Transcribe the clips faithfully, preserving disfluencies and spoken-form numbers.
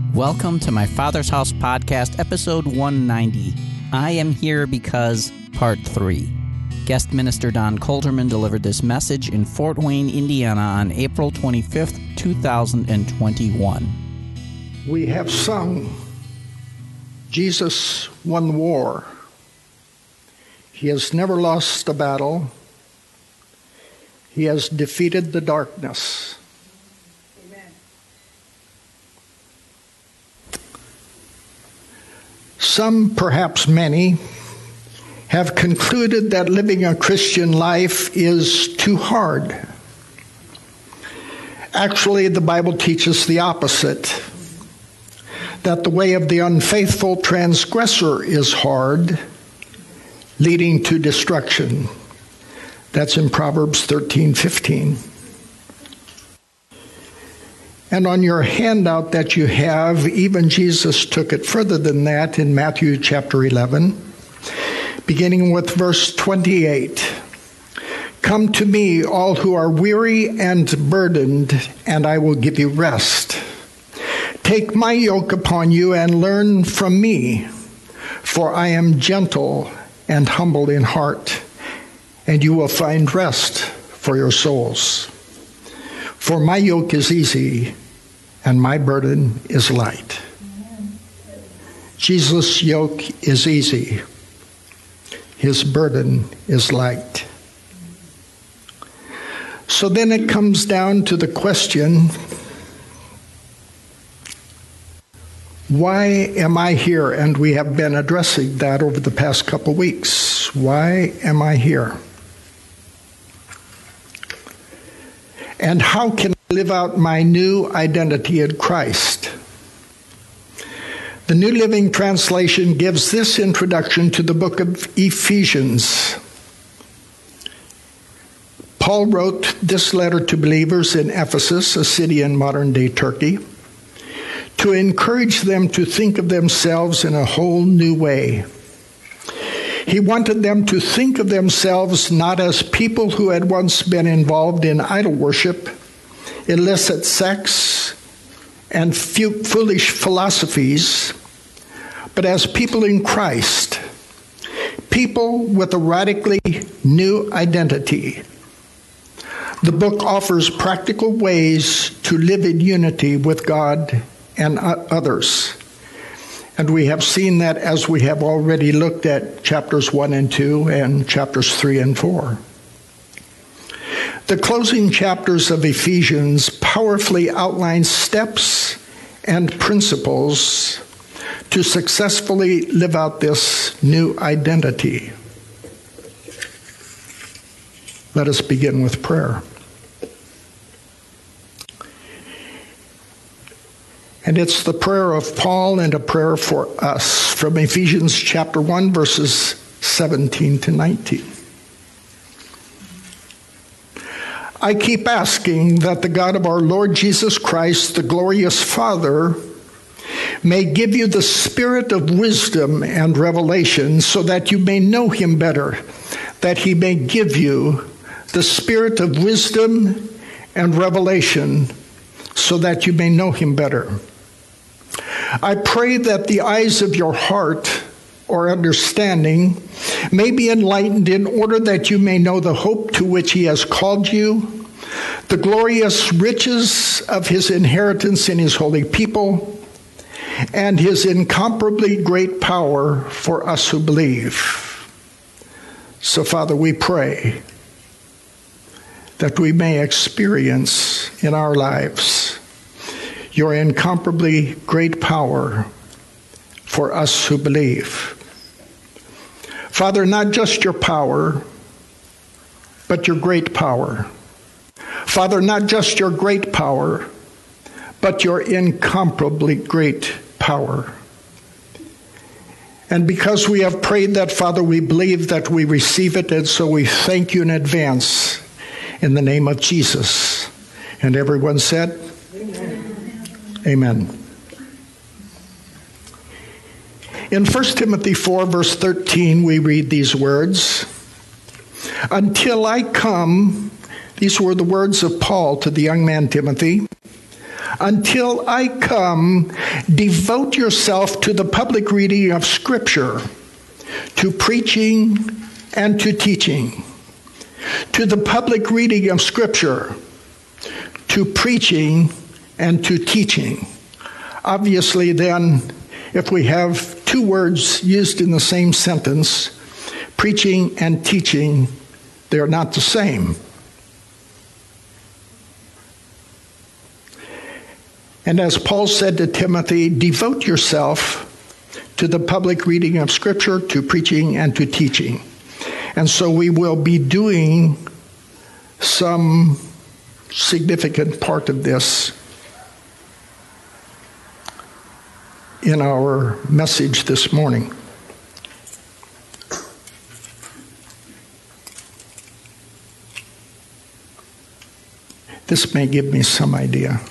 Welcome to my Father's House podcast, episode one ninety. I Am Here Because, part three. Guest minister Don Colterman delivered this message in Fort Wayne, Indiana on April twenty-fifth, two thousand twenty-one. We have sung, Jesus won the war. He has never lost a battle. He has defeated the darkness. Amen. Some, perhaps many, have concluded that living a Christian life is too hard. Actually, the Bible teaches the opposite, that the way of the unfaithful transgressor is hard, leading to destruction. That's in Proverbs thirteen fifteen. And on your handout that you have, even Jesus took it further than that in Matthew chapter eleven, beginning with verse twenty-eight. Come to me, all who are weary and burdened, and I will give you rest. Take my yoke upon you and learn from me, for I am gentle and humble in heart, and you will find rest for your souls. For my yoke is easy, and my burden is light. Jesus' yoke is easy. His burden is light. So then it comes down to the question, why am I here? And we have been addressing that over the past couple weeks. Why am I here? And how can I live out my new identity in Christ? The New Living Translation gives this introduction to the book of Ephesians. Paul wrote this letter to believers in Ephesus, a city in modern-day Turkey, to encourage them to think of themselves in a whole new way. He wanted them to think of themselves not as people who had once been involved in idol worship, illicit sex, and foolish philosophies, but as people in Christ, people with a radically new identity. The book offers practical ways to live in unity with God and others. And we have seen that as we have already looked at chapters one and two and chapters three and four. The closing chapters of Ephesians powerfully outline steps and principles to successfully live out this new identity. Let us begin with prayer. And it's the prayer of Paul and a prayer for us from Ephesians chapter one, verses seventeen to nineteen. I keep asking that the God of our Lord Jesus Christ, the glorious Father, may give you the spirit of wisdom and revelation so that you may know him better, that he may give you the spirit of wisdom and revelation so that you may know him better. I pray that the eyes of your heart or understanding may be enlightened in order that you may know the hope to which he has called you, the glorious riches of his inheritance in his holy people, and his incomparably great power for us who believe. So, Father, we pray that we may experience in our lives your incomparably great power for us who believe. Father, not just your power, but your great power. Father, not just your great power, but your incomparably great power. And because we have prayed that, Father, we believe that we receive it, and so we thank you in advance in the name of Jesus. And everyone said, Amen. Amen. In First Timothy four, verse thirteen, we read these words, until I come, these were the words of Paul to the young man Timothy, Until I come, devote yourself to the public reading of Scripture, to preaching and to teaching. To the public reading of Scripture, to preaching and to teaching. Obviously, then, if we have two words used in the same sentence, preaching and teaching, they're not the same. And as Paul said to Timothy, devote yourself to the public reading of Scripture, to preaching, and to teaching. And so we will be doing some significant part of this in our message this morning. This may give me some idea.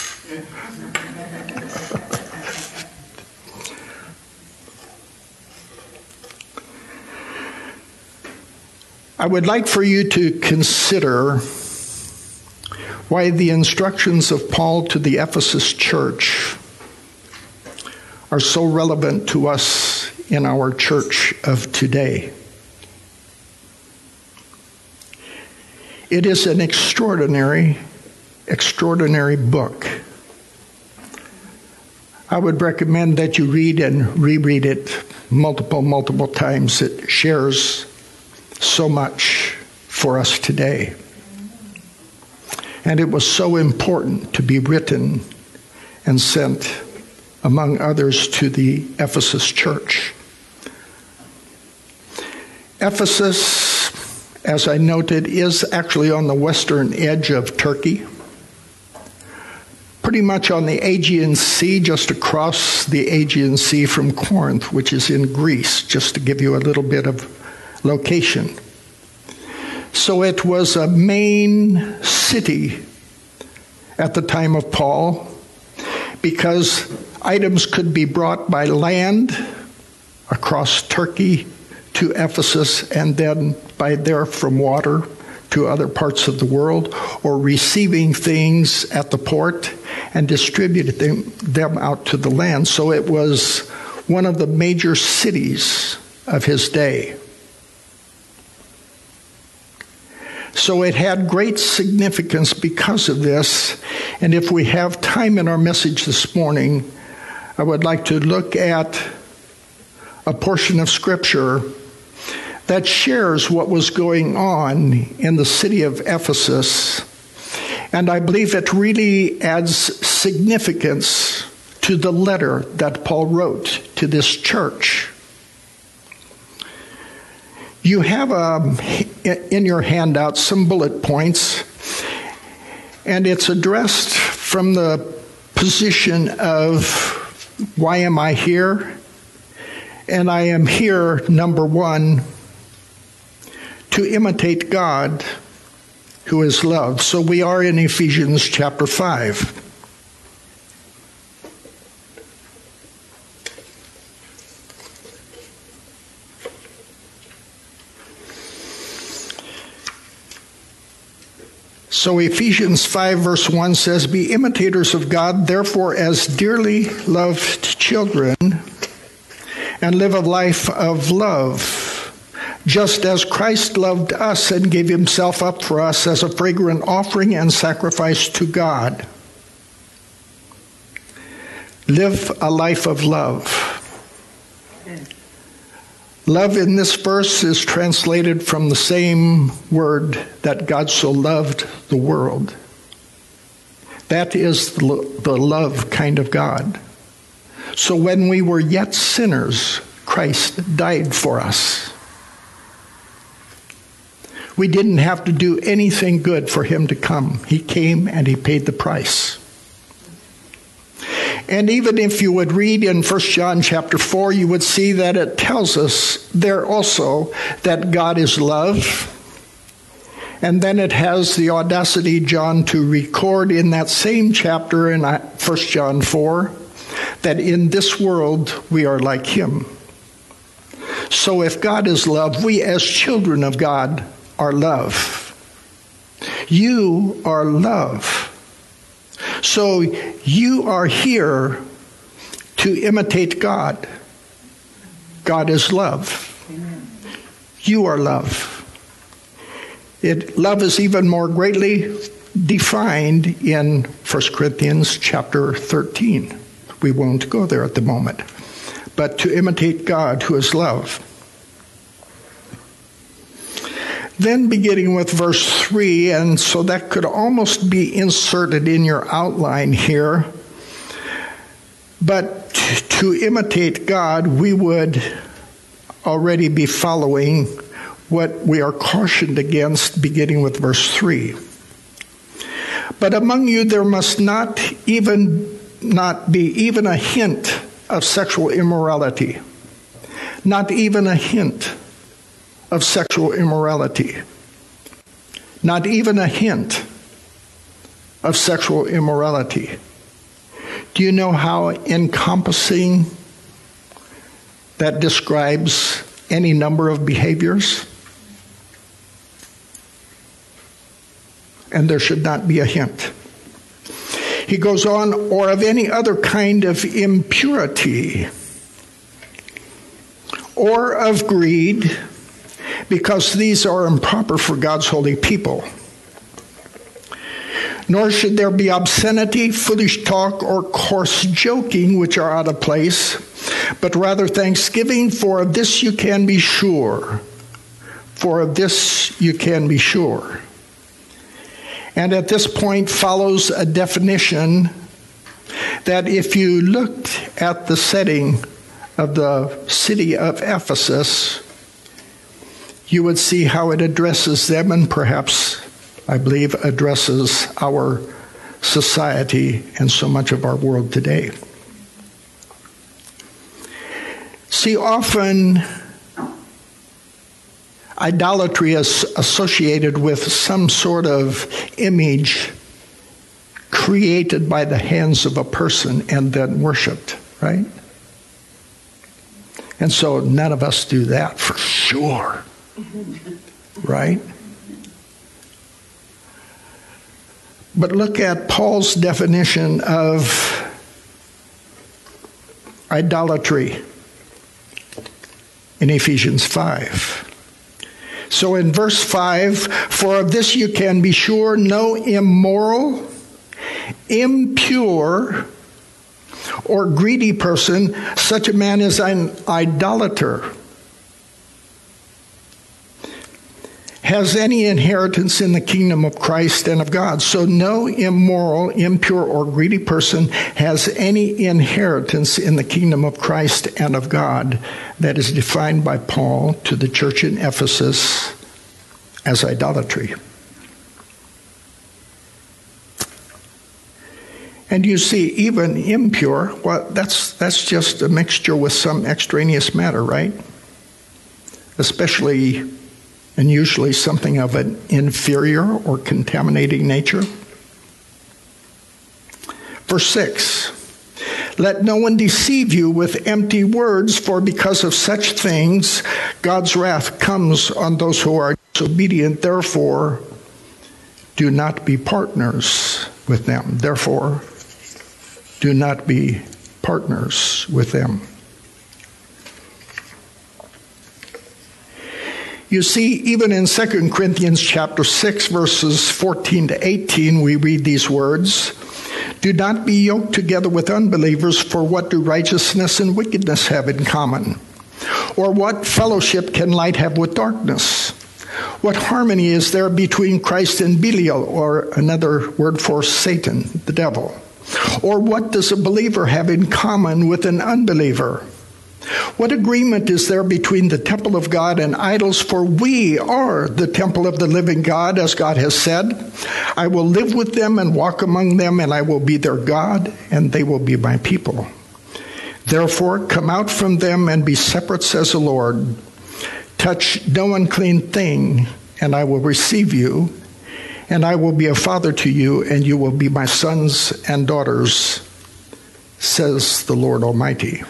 I would like for you to consider why the instructions of Paul to the Ephesus church are so relevant to us in our church of today. It is an extraordinary, extraordinary book. I would recommend that you read and reread it multiple, multiple times. It shares so much for us today. And it was so important to be written and sent, among others, to the Ephesus church. Ephesus, as I noted, is actually on the western edge of Turkey, pretty much on the Aegean Sea, just across the Aegean Sea from Corinth, which is in Greece, just to give you a little bit of location. So it was a main city at the time of Paul, because items could be brought by land across Turkey to Ephesus, and then by there from water to other parts of the world, or receiving things at the port and distributing them out to the land. So it was one of the major cities of his day. So it had great significance because of this. And if we have time in our message this morning, I would like to look at a portion of Scripture that shares what was going on in the city of Ephesus. And I believe it really adds significance to the letter that Paul wrote to this church. You have um, in your handout some bullet points, and it's addressed from the position of why am I here? And I am here, number one, to imitate God, who is love. So we are in Ephesians chapter five. So Ephesians five verse one says, "Be imitators of God, therefore, as dearly loved children, and live a life of love, just as Christ loved us and gave himself up for us as a fragrant offering and sacrifice to God." Live a life of love. Love in this verse is translated from the same word that God so loved the world. That is the love kind of God. So when we were yet sinners, Christ died for us. We didn't have to do anything good for him to come. He came and he paid the price. And even if you would read in First John chapter four, you would see that it tells us there also that God is love. And then it has the audacity, John, to record in that same chapter in First John four, that in this world we are like him. So if God is love, we as children of God are love. You are love. So you are here to imitate God. God is love. You are love. It, love is even more greatly defined in First Corinthians chapter thirteen. We won't go there at the moment. But to imitate God, who is love. Then beginning with verse three, and so that could almost be inserted in your outline here. But to imitate God, we would already be following what we are cautioned against, beginning with verse three. But among you there must not even not be even a hint of sexual immorality. Not even a hint of sexual immorality. Not even a hint of sexual immorality. Do you know how encompassing that describes any number of behaviors? And there should not be a hint. He goes on, or of any other kind of impurity, or of greed, because these are improper for God's holy people. Nor should there be obscenity, foolish talk, or coarse joking, which are out of place, but rather thanksgiving, for of this you can be sure. For of this you can be sure. And at this point follows a definition that if you looked at the setting of the city of Ephesus, you would see how it addresses them and perhaps, I believe, addresses our society and so much of our world today. See, often idolatry is associated with some sort of image created by the hands of a person and then worshipped, right? And so none of us do that for sure, right? But look at Paul's definition of idolatry in Ephesians five. So in verse five, for of this you can be sure, no immoral, impure, or greedy person, such a man is an idolater, has any inheritance in the kingdom of Christ and of God. So no immoral, impure, or greedy person has any inheritance in the kingdom of Christ and of God. That is defined by Paul to the church in Ephesus as idolatry. And you see, even impure, well, that's that's just a mixture with some extraneous matter, right? Especially and usually something of an inferior or contaminating nature. Verse six, let no one deceive you with empty words, for because of such things God's wrath comes on those who are disobedient. Therefore, do not be partners with them. Therefore, do not be partners with them. You see, even in Second Corinthians chapter six, verses fourteen to eighteen, we read these words, do not be yoked together with unbelievers, for what do righteousness and wickedness have in common? Or what fellowship can light have with darkness? What harmony is there between Christ and Belial, or another word for Satan, the devil? Or what does a believer have in common with an unbeliever? What agreement is there between the temple of God and idols? For we are the temple of the living God, as God has said, I will live with them and walk among them, and I will be their God, and they will be my people. Therefore, come out from them and be separate, says the Lord. Touch no unclean thing, and I will receive you, and I will be a father to you, and you will be my sons and daughters, says the Lord Almighty.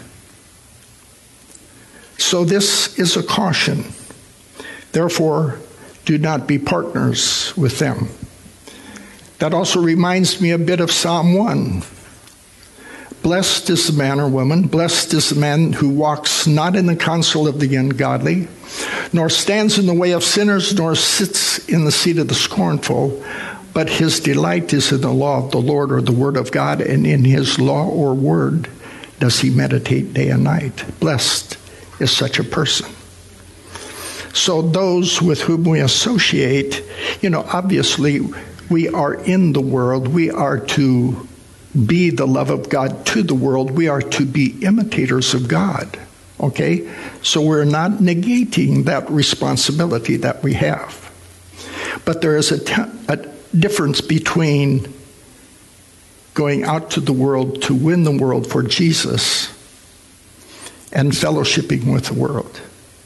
So this is a caution. Therefore, do not be partners with them. That also reminds me a bit of Psalm one. Blessed is the man or woman, blessed is the man who walks not in the counsel of the ungodly, nor stands in the way of sinners, nor sits in the seat of the scornful, but his delight is in the law of the Lord, or the word of God, and in his law or word does he meditate day and night. Blessed is such a person. So those with whom we associate, you know, obviously we are in the world. We are to be the love of God to the world. We are to be imitators of God. Okay? So we're not negating that responsibility that we have. But there is a, t- a difference between going out to the world to win the world for Jesus and fellowshipping with the world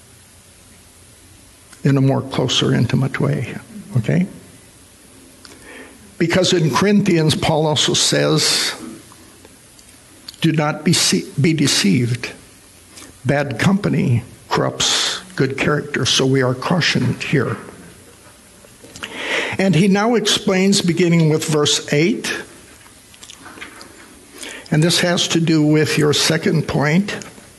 in a more closer, intimate way. Okay? Because in Corinthians, Paul also says, do not be, be deceived. Bad company corrupts good character. So we are cautioned here. And he now explains, beginning with verse eight, and this has to do with your second point,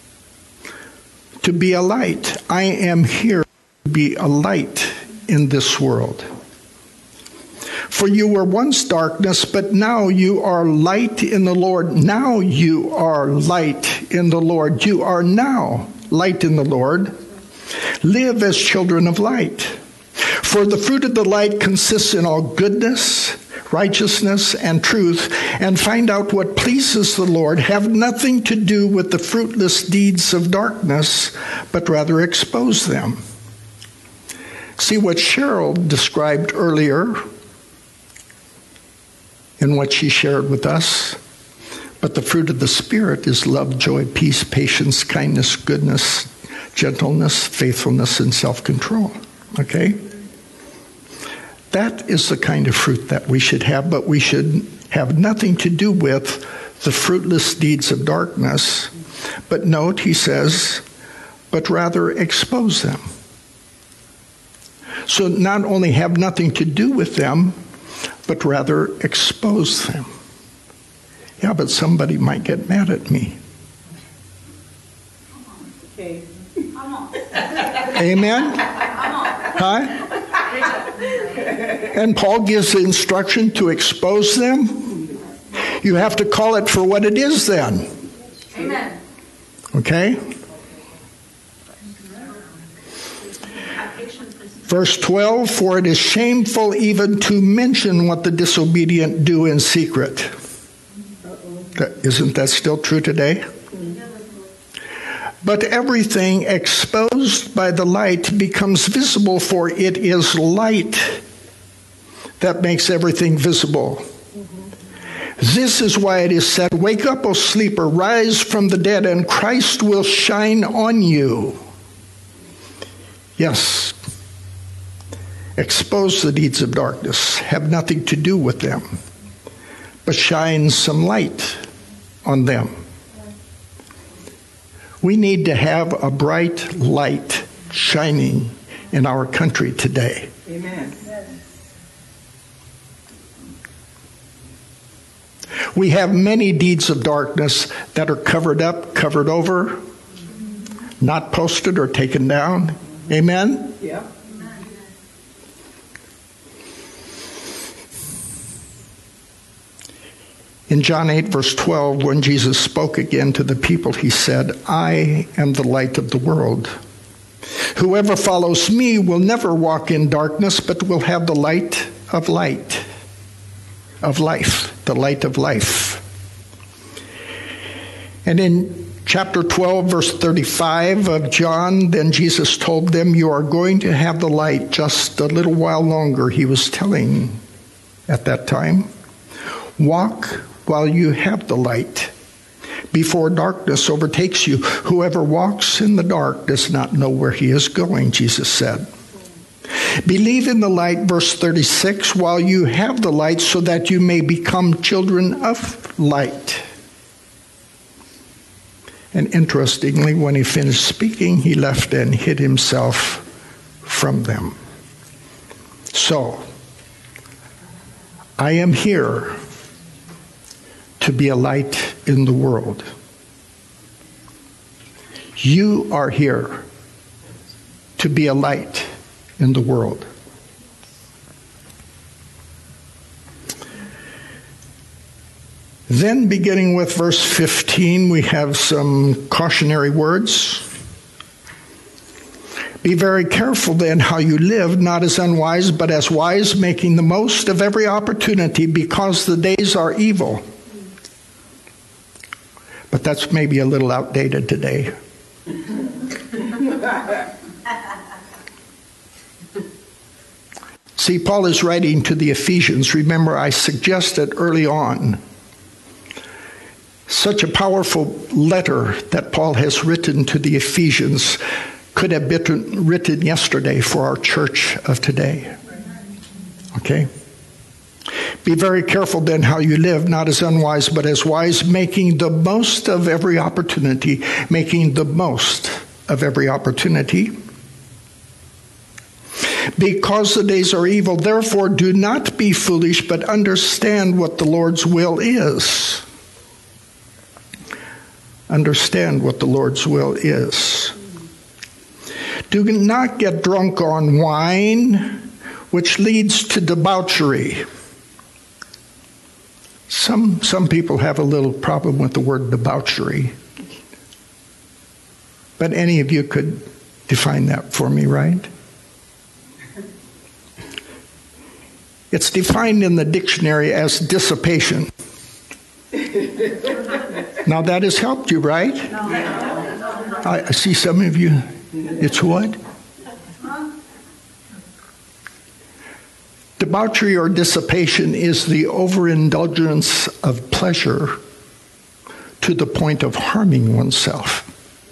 to be a light. I am here to be a light in this world. For you were once darkness, but now you are light in the Lord. Now you are light in the Lord. You are now light in the Lord. Live as children of light. For the fruit of the light consists in all goodness, righteousness, and truth, and find out what pleases the Lord. Have nothing to do with the fruitless deeds of darkness, but rather expose them. See what Cheryl described earlier in what she shared with us. But the fruit of the Spirit is love, joy, peace, patience, kindness, goodness, gentleness, faithfulness, and self-control. Okay? That is the kind of fruit that we should have, but we should have nothing to do with the fruitless deeds of darkness. But note, he says, but rather expose them. So not only have nothing to do with them, but rather expose them. Yeah, but somebody might get mad at me. Okay. Amen? Huh? And Paul gives the instruction to expose them. You have to call it for what it is then. Amen. Okay? Verse twelve, for it is shameful even to mention what the disobedient do in secret. Isn't that still true today? But everything exposed by the light becomes visible, for it is light that makes everything visible. Mm-hmm. This is why it is said, wake up, O sleeper, rise from the dead, and Christ will shine on you. Yes. Expose the deeds of darkness. Have nothing to do with them, but shine some light on them. We need to have a bright light shining in our country today. Amen. We have many deeds of darkness that are covered up, covered over, not posted or taken down. Amen? Yeah. In John eight, verse twelve, when Jesus spoke again to the people, he said, I am the light of the world. Whoever follows me will never walk in darkness, but will have the light of light, of life, the light of life. And in chapter twelve, verse thirty-five of John, then Jesus told them, you are going to have the light just a little while longer. He was telling at that time, walk while you have the light, before darkness overtakes you. Whoever walks in the dark does not know where he is going, Jesus said. Believe in the light, verse thirty-six, while you have the light, so that you may become children of light. And interestingly, when he finished speaking, he left and hid himself from them. So, I am here to be a light in the world. You are here to be a light in the world. Then, beginning with verse fifteen, we have some cautionary words. Be very careful then how you live, not as unwise, but as wise, making the most of every opportunity, because the days are evil. But that's maybe a little outdated today. See, Paul is writing to the Ephesians. Remember, I suggested early on, such a powerful letter that Paul has written to the Ephesians could have been written yesterday for our church of today. Okay? Be very careful then how you live, not as unwise, but as wise, making the most of every opportunity, making the most of every opportunity. Because the days are evil, therefore do not be foolish, but understand what the Lord's will is. Understand what the Lord's will is. Do not get drunk on wine, which leads to debauchery. Some, some people have a little problem with the word debauchery. But any of you could define that for me, right? It's defined in the dictionary as dissipation. Now that has helped you, right? I, I see some of you. It's what? Debauchery or dissipation is the overindulgence of pleasure to the point of harming oneself.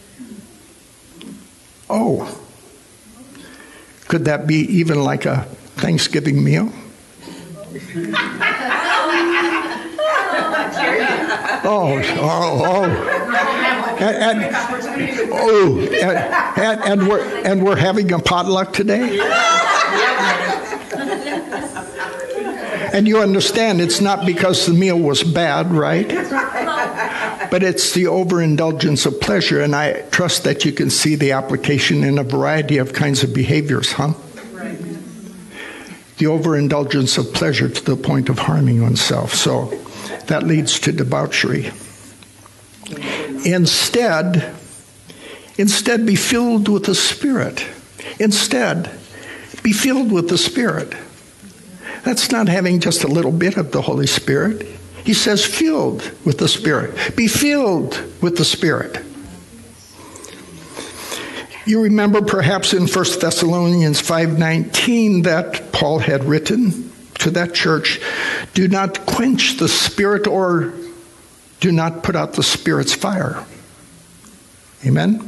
Oh, could that be even like a Thanksgiving meal? Oh, oh, oh. And, and, oh, and, and, and, we're, and we're having a potluck today? And you understand it's not because the meal was bad, right? But it's the overindulgence of pleasure, and I trust that you can see the application in a variety of kinds of behaviors, huh? The overindulgence of pleasure to the point of harming oneself. So that leads to debauchery. Instead, instead be filled with the Spirit. Instead, be filled with the Spirit. That's not having just a little bit of the Holy Spirit. He says filled with the Spirit. Be filled with the Spirit. You remember perhaps in First Thessalonians five nineteen that Paul had written to that church, do not quench the Spirit or do not put out the Spirit's fire. Amen?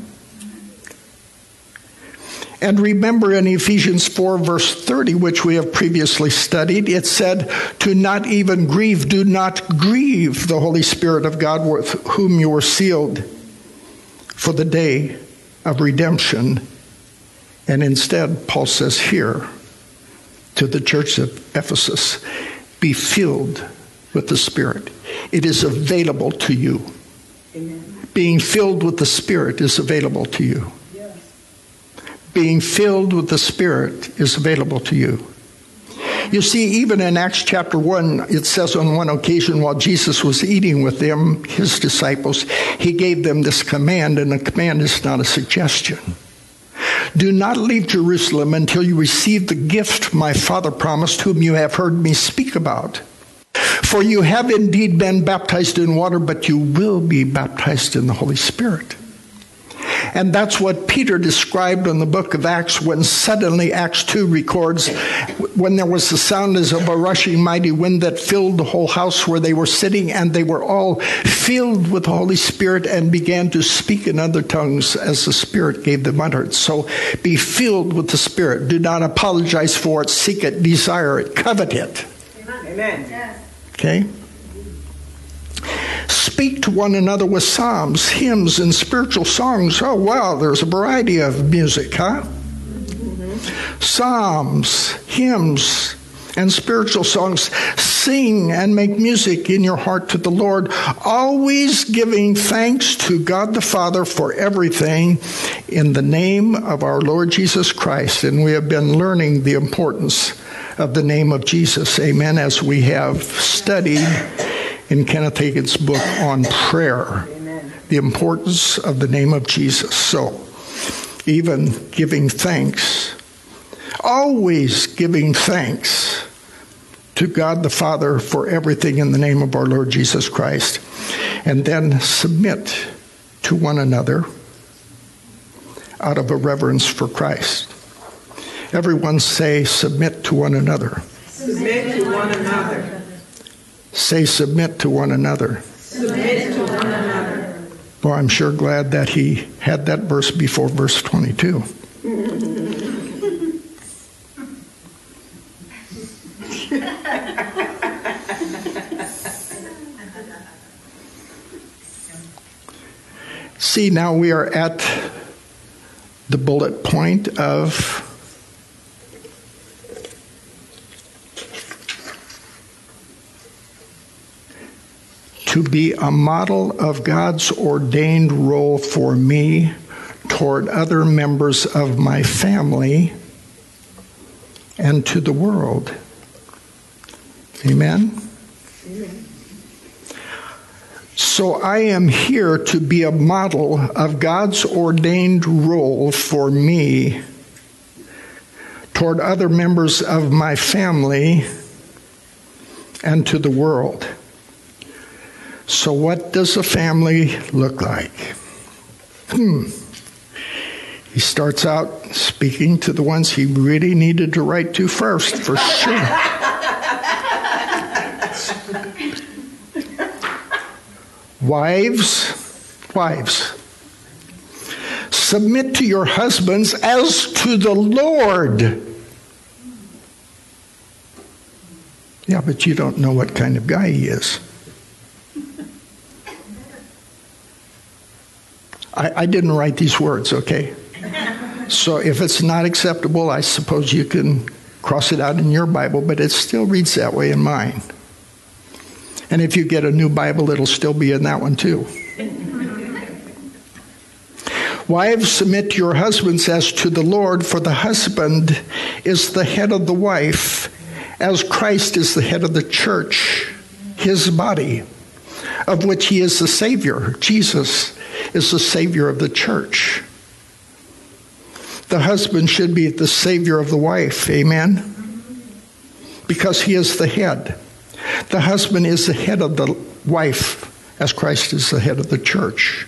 And remember in Ephesians four verse thirty, which we have previously studied, it said, to not even grieve, do not grieve the Holy Spirit of God with whom you were sealed for the day of redemption. And instead, Paul says here to the church of Ephesus, be filled with the Spirit. It is available to you. Amen. Being filled with the Spirit is available to you. Yes. Being filled with the Spirit is available to you. You see, even in Acts chapter one, it says on one occasion while Jesus was eating with them, his disciples, he gave them this command, and the command is not a suggestion. Do not leave Jerusalem until you receive the gift my Father promised, whom you have heard me speak about. For you have indeed been baptized in water, but you will be baptized in the Holy Spirit. And that's what Peter described in the book of Acts when suddenly Acts two records when there was the sound as of a rushing mighty wind that filled the whole house where they were sitting, and they were all filled with the Holy Spirit and began to speak in other tongues as the Spirit gave them utterance. So be filled with the Spirit. Do not apologize for it. Seek it, desire it, covet it. Amen. Yes. Okay? Speak to one another with psalms, hymns, and spiritual songs. Oh, wow, there's a variety of music, huh? Mm-hmm. Psalms, hymns, and spiritual songs. Sing and make music in your heart to the Lord, always giving thanks to God the Father for everything in the name of our Lord Jesus Christ. And we have been learning the importance of the name of Jesus, amen, as we have studied in Kenneth Hagin's book on prayer, amen. The importance of the name of Jesus. So, even giving thanks, always giving thanks to God the Father for everything in the name of our Lord Jesus Christ. And then submit to one another out of a reverence for Christ. Everyone say, submit to one another. Submit to one another. Say, submit to one another. Submit to one another. Well, I'm sure glad that he had that verse before verse twenty-two. See, now we are at the bullet point of to be a model of God's ordained role for me toward other members of my family and to the world. Amen? Amen. So I am here to be a model of God's ordained role for me toward other members of my family and to the world. So what does a family look like? Hmm. He starts out speaking to the ones he really needed to write to first, for sure. Wives, wives, submit to your husbands as to the Lord. Yeah, but you don't know what kind of guy he is. I, I didn't write these words, okay? So if it's not acceptable, I suppose you can cross it out in your Bible, but it still reads that way in mine. And if you get a new Bible, it'll still be in that one too. Wives, submit to your husbands as to the Lord, for the husband is the head of the wife, as Christ is the head of the church, his body, of which he is the Savior. Jesus is the Savior of the church. The husband should be the Savior of the wife, amen? Because he is the head. The husband is the head of the wife, as Christ is the head of the church.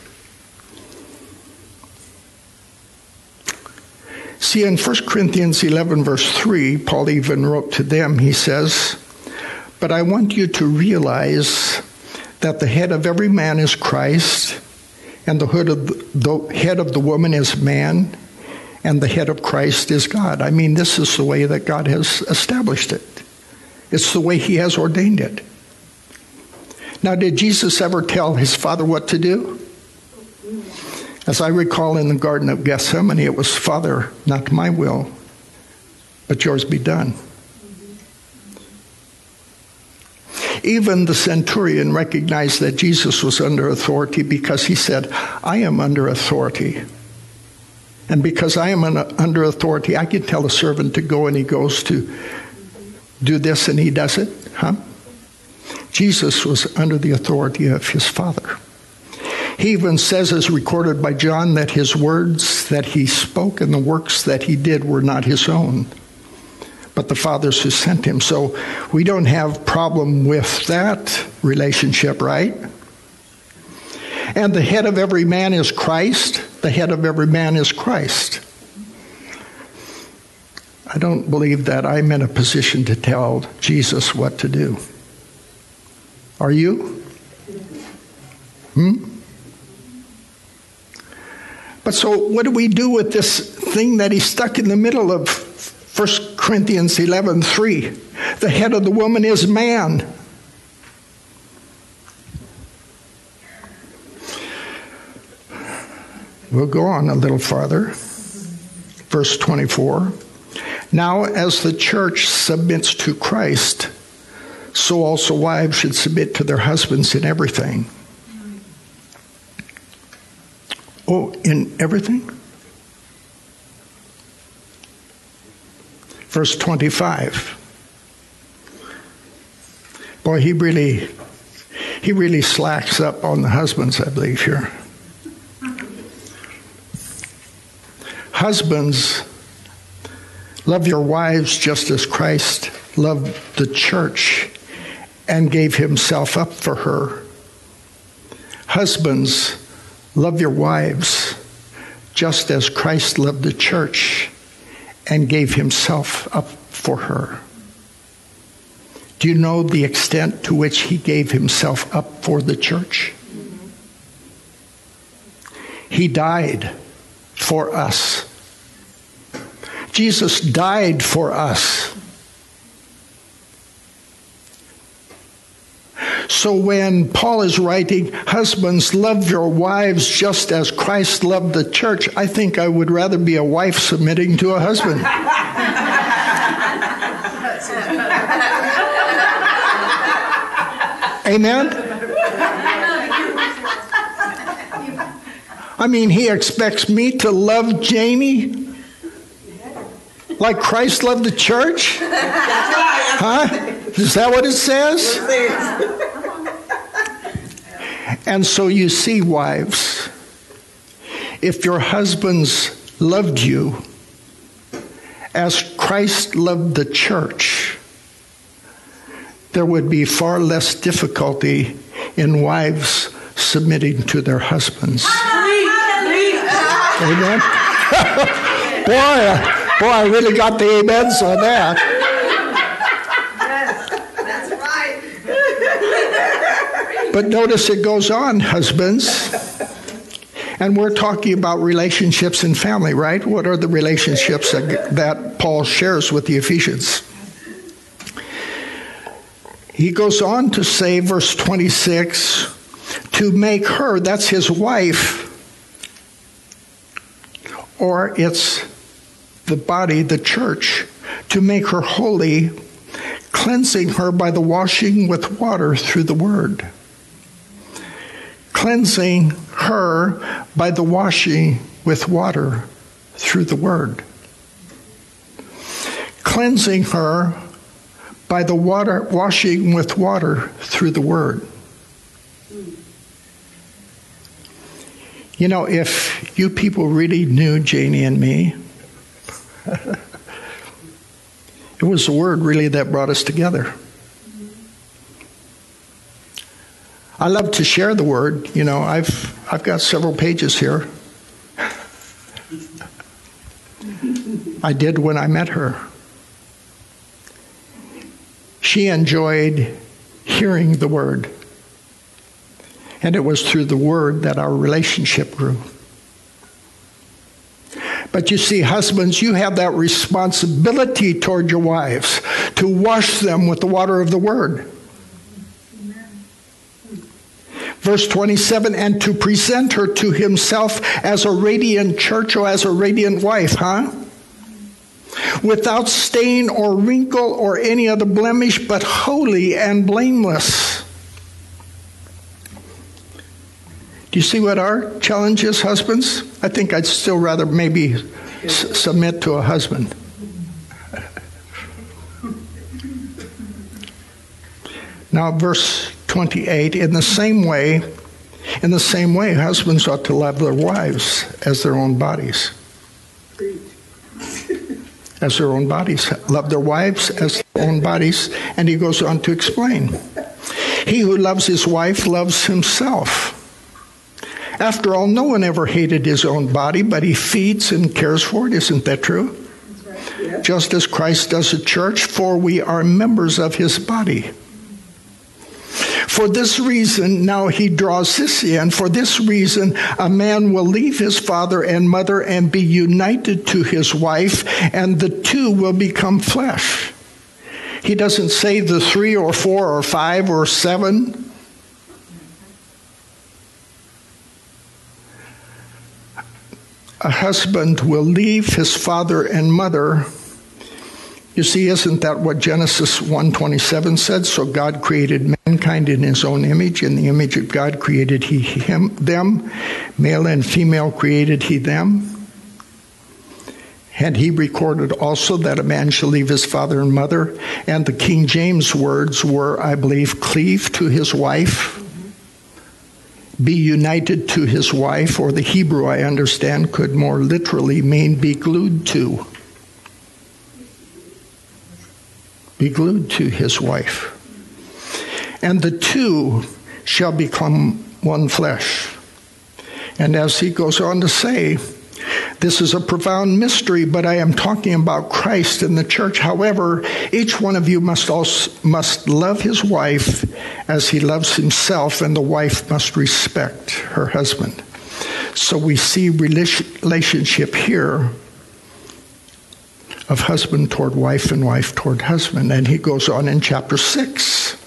See, in First Corinthians eleven, verse three, Paul even wrote to them, he says, "But I want you to realize that the head of every man is Christ, and the head of the, the head of the woman is man, and the head of Christ is God." I mean, this is the way that God has established it. It's the way he has ordained it. Now, did Jesus ever tell his Father what to do? As I recall in the Garden of Gethsemane, it was, "Father, not my will, but yours be done." Even the centurion recognized that Jesus was under authority because he said, "I am under authority. And because I am under authority, I can tell a servant to go and he goes to do this and he does it." Huh? Jesus was under the authority of his Father. He even says, as recorded by John, that his words that he spoke and the works that he did were not his own, but the Father's who sent him. So we don't have problem with that relationship, right? And the head of every man is Christ. The head of every man is Christ. I don't believe that I'm in a position to tell Jesus what to do. Are you? Hmm? But so what do we do with this thing that he's stuck in the middle of First Corinthians eleven three? The head of the woman is man. We'll go on a little farther. Verse twenty-four. Now, as the church submits to Christ, so also wives should submit to their husbands in everything. Oh, in everything? Verse twenty-five. Boy, he really, he really slacks up on the husbands, I believe, here. Husbands, love your wives just as Christ loved the church and gave himself up for her. Husbands, love your wives just as Christ loved the church and gave himself up for her. Do you know the extent to which he gave himself up for the church? He died for us. Jesus died for us. So when Paul is writing, husbands, love your wives just as Christ loved the church, I think I would rather be a wife submitting to a husband. Amen? I mean, he expects me to love Janie like Christ loved the church? Huh? Is that what it says? And so you see, wives, if your husbands loved you as Christ loved the church, there would be far less difficulty in wives submitting to their husbands. Amen? boy, boy, I really got the amens on that. That's right. But notice it goes on, husbands. And we're talking about relationships in family, right? What are the relationships that, that Paul shares with the Ephesians? He goes on to say, verse twenty-six, to make her, that's his wife, or it's the body, the church, to make her holy, cleansing her by the washing with water through the word. Cleansing her by the washing with water through the word. Cleansing her by the water, washing with water through the word. You know, if you people really knew Janie and me, it was the word really that brought us together. I love to share the word. You know, I've I've got several pages here. I did when I met her. She enjoyed hearing the word. And it was through the word that our relationship grew. But you see, husbands, you have that responsibility toward your wives to wash them with the water of the word. Verse twenty-seven, and to present her to himself as a radiant church or as a radiant wife, huh? Without stain or wrinkle or any other blemish, but holy and blameless. Do you see what our challenge is, husbands? I think I'd still rather maybe s- submit to a husband. Now, verse twenty-eight, in the same way, in the same way, husbands ought to love their wives as their own bodies. As their own bodies. Love their wives as their own bodies. And he goes on to explain. He who loves his wife loves himself. After all, no one ever hated his own body, but he feeds and cares for it. Isn't that true? That's right. Yeah. Just as Christ does the church, for we are members of his body. For this reason, now he draws this in, for this reason, a man will leave his father and mother and be united to his wife, and the two will become flesh. He doesn't say the three or four or five or seven. A husband will leave his father and mother You see, isn't that what Genesis one twenty-seven said? So God created mankind in his own image. In the image of God created he him, them. Male and female created he them. And he recorded also that a man shall leave his father and mother. And the King James words were, I believe, cleave to his wife, be united to his wife, or the Hebrew, I understand, could more literally mean be glued to. Be glued to his wife. And the two shall become one flesh. And as he goes on to say, this is a profound mystery, but I am talking about Christ and the church. However, each one of you must also must love his wife as he loves himself, and the wife must respect her husband. So we see relationship here of husband toward wife and wife toward husband. And he goes on in chapter six.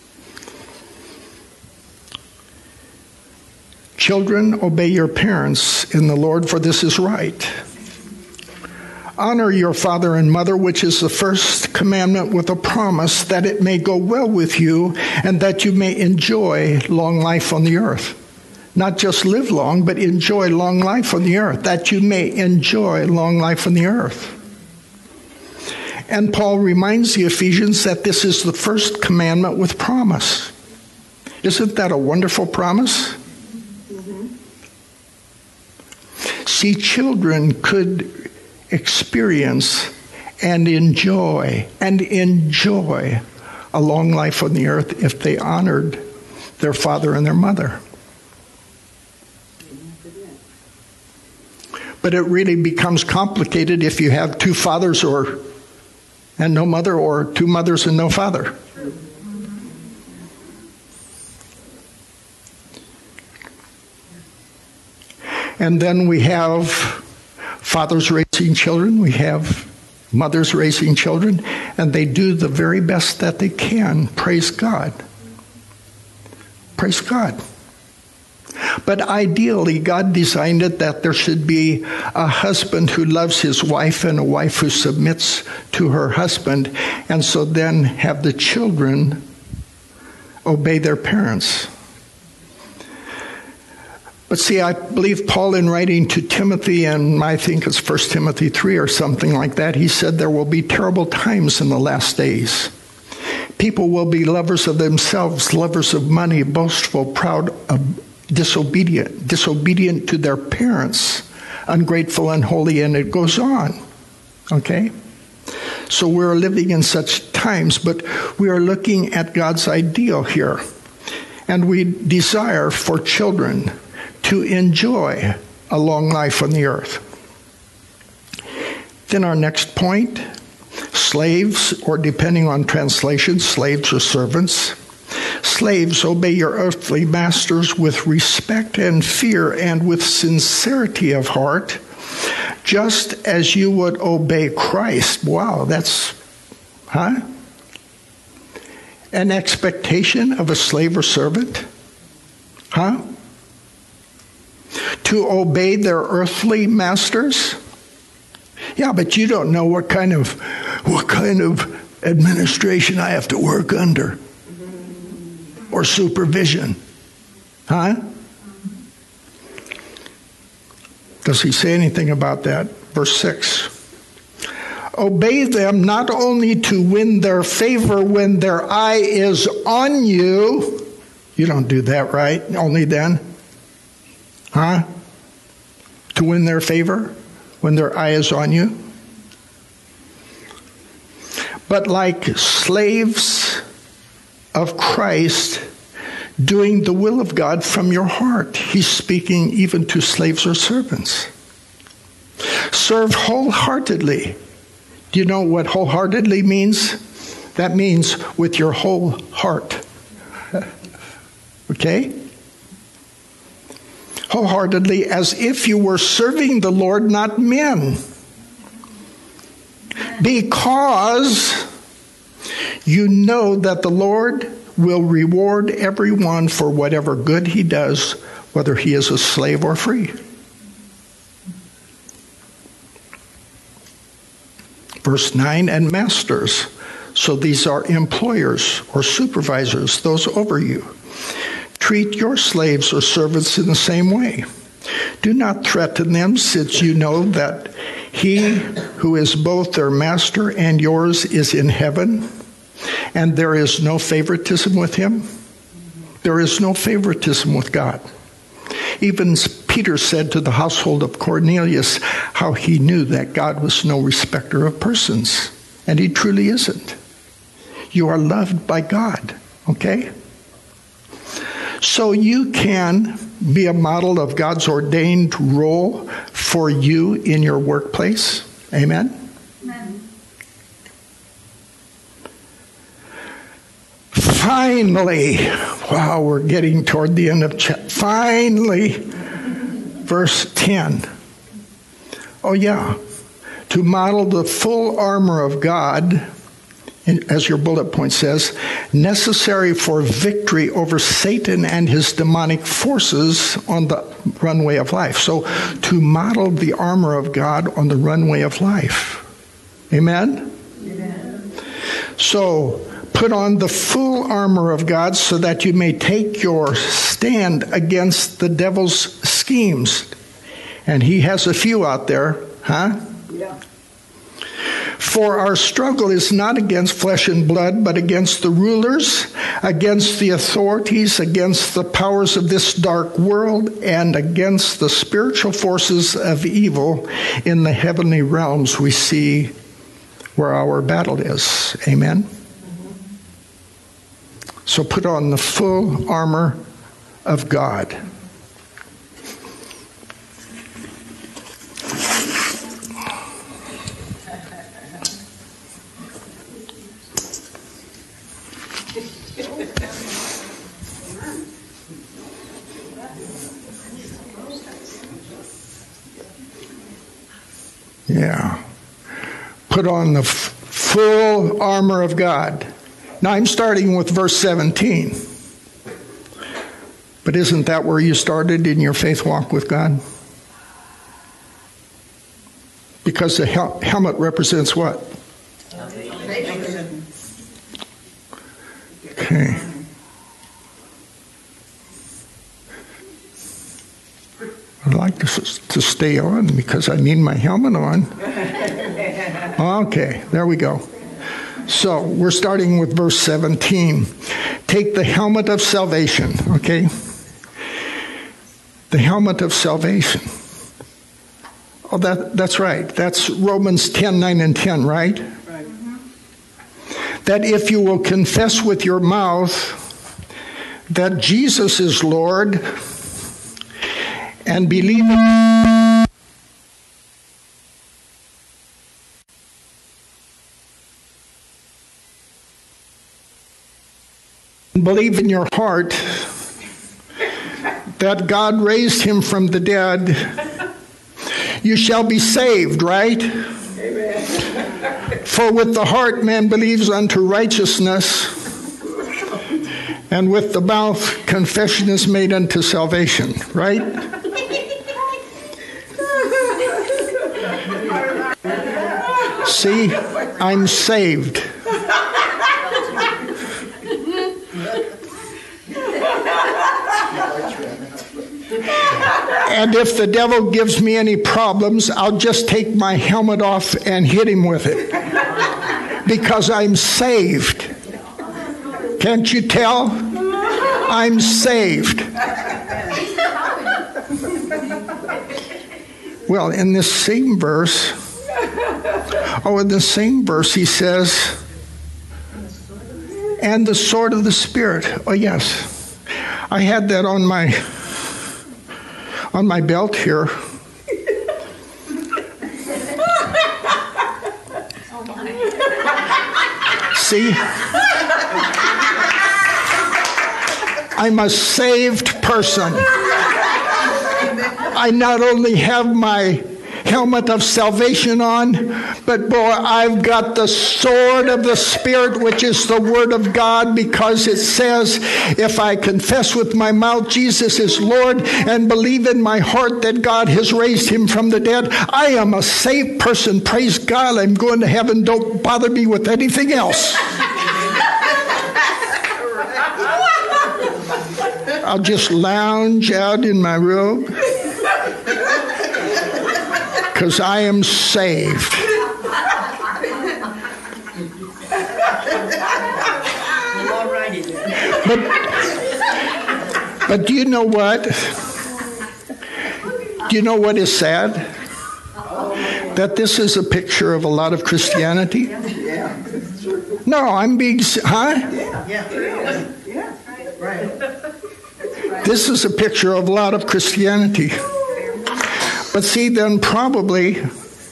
Children, obey your parents in the Lord, for this is right. Honor your father and mother, which is the first commandment with a promise that it may go well with you and that you may enjoy long life on the earth. Not just live long, but enjoy long life on the earth, that you may enjoy long life on the earth. And Paul reminds the Ephesians that this is the first commandment with promise. Isn't that a wonderful promise? Mm-hmm. See, children could experience and enjoy and enjoy a long life on the earth if they honored their father and their mother. But it really becomes complicated if you have two fathers or and no mother, or two mothers and no father. And then we have fathers raising children, we have mothers raising children, and they do the very best that they can. Praise God. Praise God. But ideally, God designed it that there should be a husband who loves his wife and a wife who submits to her husband, and so then have the children obey their parents. But see, I believe Paul, in writing to Timothy, and I think it's First Timothy three or something like that, he said there will be terrible times in the last days. People will be lovers of themselves, lovers of money, boastful, proud, of disobedient, disobedient to their parents, ungrateful, unholy, and it goes on. Okay? So we're living in such times, but we are looking at God's ideal here. And we desire for children to enjoy a long life on the earth. Then our next point, slaves, or depending on translation, slaves or servants. Slaves, obey your earthly masters with respect and fear and with sincerity of heart, just as you would obey Christ. Wow, that's, huh? An expectation of a slave or servant? Huh? To obey their earthly masters? Yeah, but you don't know what kind of what kind of administration I have to work under. Or supervision. Huh? Does he say anything about that? Verse six. Obey them not only to win their favor when their eye is on you. You don't do that, right? Only then? Huh? To win their favor when their eye is on you. But like slaves of Christ, doing the will of God from your heart. He's speaking even to slaves or servants. Serve wholeheartedly. Do you know what wholeheartedly means? That means with your whole heart. Okay? Wholeheartedly, as if you were serving the Lord, not men. Because you know that the Lord will reward everyone for whatever good he does, whether he is a slave or free. Verse nine, and masters. So these are employers or supervisors, those over you. Treat your slaves or servants in the same way. Do not threaten them, since you know that he who is both their master and yours is in heaven, and there is no favoritism with him. There is no favoritism with God. Even Peter said to the household of Cornelius how he knew that God was no respecter of persons, and he truly isn't. You are loved by God, okay? So you can be a model of God's ordained role for you in your workplace. Amen? Amen. Finally, wow, we're getting toward the end of chapter. Finally, verse ten. Oh yeah, to model the full armor of God, as your bullet point says, necessary for victory over Satan and his demonic forces on the runway of life. So to model the armor of God on the runway of life. Amen? Amen. So put on the full armor of God so that you may take your stand against the devil's schemes. And he has a few out there, huh? Yeah. For our struggle is not against flesh and blood, but against the rulers, against the authorities, against the powers of this dark world, and against the spiritual forces of evil in the heavenly realms. We see where our battle is. Amen? Mm-hmm. So put on the full armor of God. Yeah. Put on the f- full armor of God. Now I'm starting with verse seventeen. But isn't that where you started in your faith walk with God? Because the hel- helmet represents what? Okay. I'd like to, to stay on because I need my helmet on. Okay, there we go. So we're starting with verse seventeen. Take the helmet of salvation, okay? The helmet of salvation. Oh, that, that's right. That's Romans ten, nine, and ten, right? Right. Mm-hmm. That if you will confess with your mouth that Jesus is Lord and believe in believe in your heart that God raised him from the dead, you shall be saved, right? Amen. For with the heart man believes unto righteousness, and with the mouth confession is made unto salvation, right? See, I'm saved. And if the devil gives me any problems, I'll just take my helmet off and hit him with it. Because I'm saved. Can't you tell? I'm saved. Well, in this same verse, oh, in the same verse he says, and the sword of the Spirit. Oh, yes. I had that on my on my belt here. See? I'm a saved person. I not only have my helmet of salvation on, but boy, I've got the sword of the Spirit, which is the Word of God, because it says, if I confess with my mouth Jesus is Lord and believe in my heart that God has raised him from the dead, I am a saved person. Praise God, I'm going to heaven. Don't bother me with anything else. I'll just lounge out in my robe because I am saved. But, but do you know what? Do you know what is sad? That this is a picture of a lot of Christianity. No, I'm being, huh? Yeah, right. This is a picture of a lot of Christianity. But see, then probably,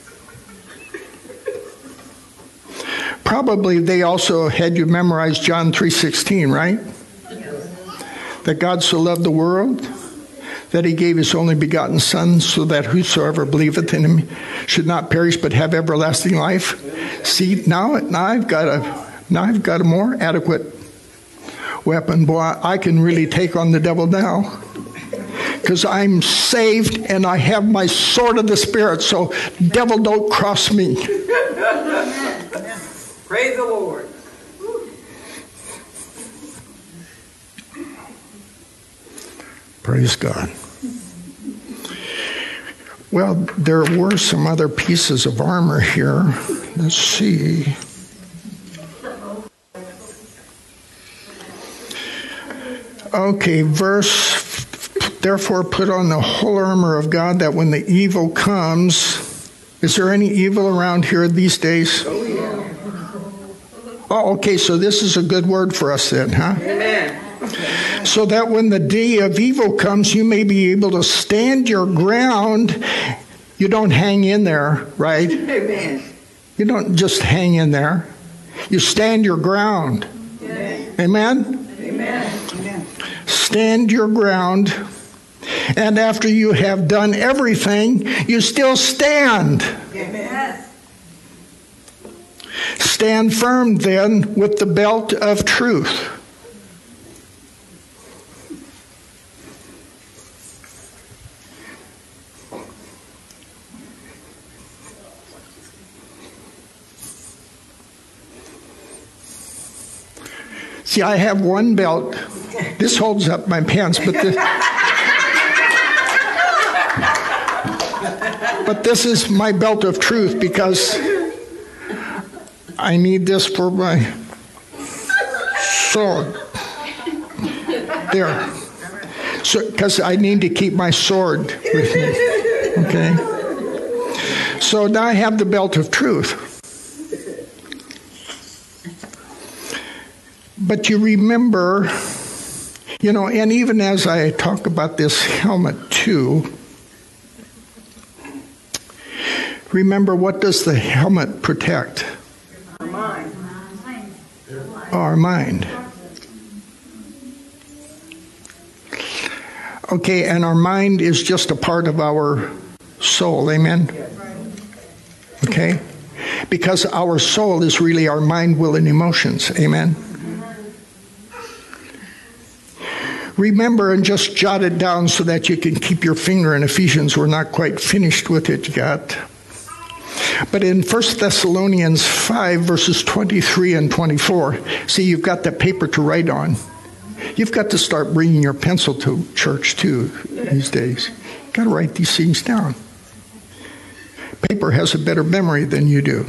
probably they also had you memorize John three sixteen, right? That God so loved the world that he gave his only begotten Son, so that whosoever believeth in him should not perish but have everlasting life. See, now, now I've got a now I've got a more adequate weapon. Boy, I can really take on the devil now, because I'm saved and I have my sword of the Spirit. So, devil, don't cross me. Praise the Lord. Praise God. Well, there were some other pieces of armor here. Let's see. Okay, verse, therefore put on the whole armor of God, that when the evil comes, is there any evil around here these days? Oh, yeah. Oh, okay, so this is a good word for us then, huh? Amen. So that when the day of evil comes, you may be able to stand your ground. You don't hang in there, right? Amen. You don't just hang in there. You stand your ground. Amen. Amen? Amen. Stand your ground, and after you have done everything, you still stand. Amen. Stand firm then with the belt of truth. See, I have one belt. This holds up my pants, but this, but this is my belt of truth, because I need this for my sword. There. So, because I need to keep my sword with me. Okay? So now I have the belt of truth. But you remember, you know, and even as I talk about this helmet too, remember, what does the helmet protect? Our mind. Our mind. Okay, and our mind is just a part of our soul, amen? Okay? Because our soul is really our mind, will, and emotions, amen? Remember, and just jot it down so that you can keep your finger in Ephesians. We're not quite finished with it yet. But in First Thessalonians five, verses twenty-three and twenty-four, see, you've got that paper to write on. You've got to start bringing your pencil to church, too, these days. You've got to write these things down. Paper has a better memory than you do.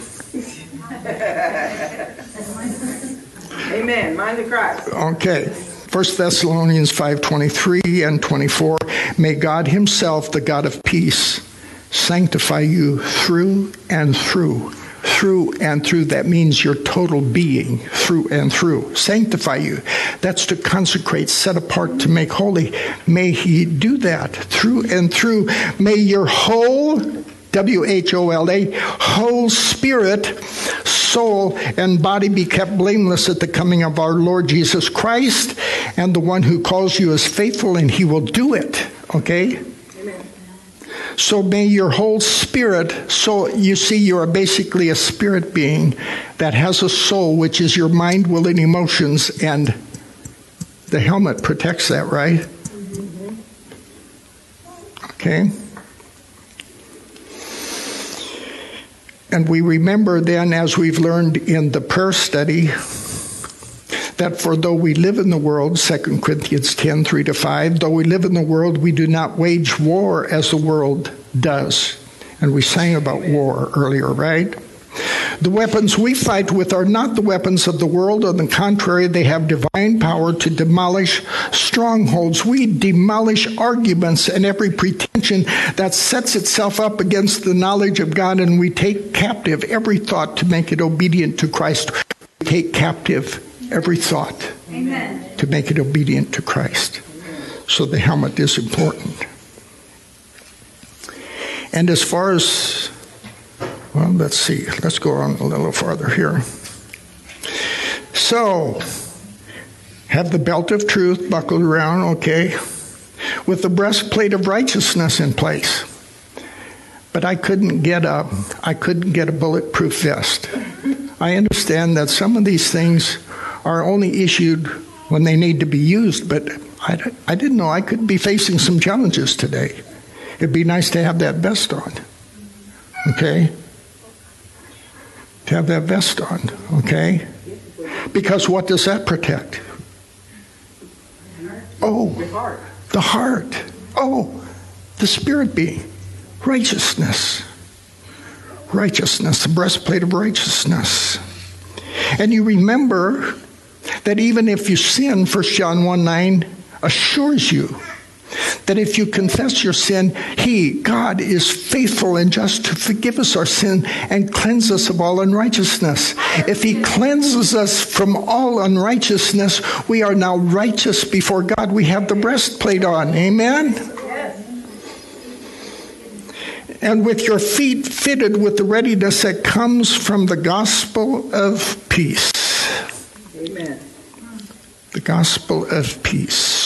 Amen. Mind of Christ. Okay. First Thessalonians five, twenty-three and twenty-four. May God himself, the God of peace, sanctify you through and through. Through and through. That means your total being. Through and through. Sanctify you. That's to consecrate, set apart, to make holy. May he do that through and through. May your whole, W H O L A, whole spirit, soul, and body be kept blameless at the coming of our Lord Jesus Christ. And the one who calls you is faithful, and he will do it. Okay? Amen. So may your whole spirit, so you see you're basically a spirit being that has a soul, which is your mind, will, and emotions, and the helmet protects that, right? Okay. And we remember then, as we've learned in the prayer study, that for though we live in the world, Second Corinthians ten, three to five, though we live in the world, we do not wage war as the world does. And we sang about war earlier, right? The weapons we fight with are not the weapons of the world. On the contrary, they have divine power to demolish strongholds. We demolish arguments and every pretension that sets itself up against the knowledge of God, and we take captive every thought to make it obedient to Christ. We take captive every thought Amen. To make it obedient to Christ. So the helmet is important. And as far as Well, let's see. Let's go on a little farther here. So, have the belt of truth buckled around, okay, with the breastplate of righteousness in place. But I couldn't get a, I couldn't get a bulletproof vest. I understand that some of these things are only issued when they need to be used, but I, I didn't know I could be facing some challenges today. It'd be nice to have that vest on, okay? To have that vest on, okay? Because what does that protect? Oh, the heart. Oh, the spirit being. Righteousness. Righteousness, the breastplate of righteousness. And you remember that even if you sin, First John one nine assures you that if you confess your sin, He, God, is faithful and just to forgive us our sin and cleanse us of all unrighteousness. If He cleanses us from all unrighteousness, we are now righteous before God. We have the breastplate on. Amen? And with your feet fitted with the readiness that comes from the gospel of peace. Amen. The gospel of peace.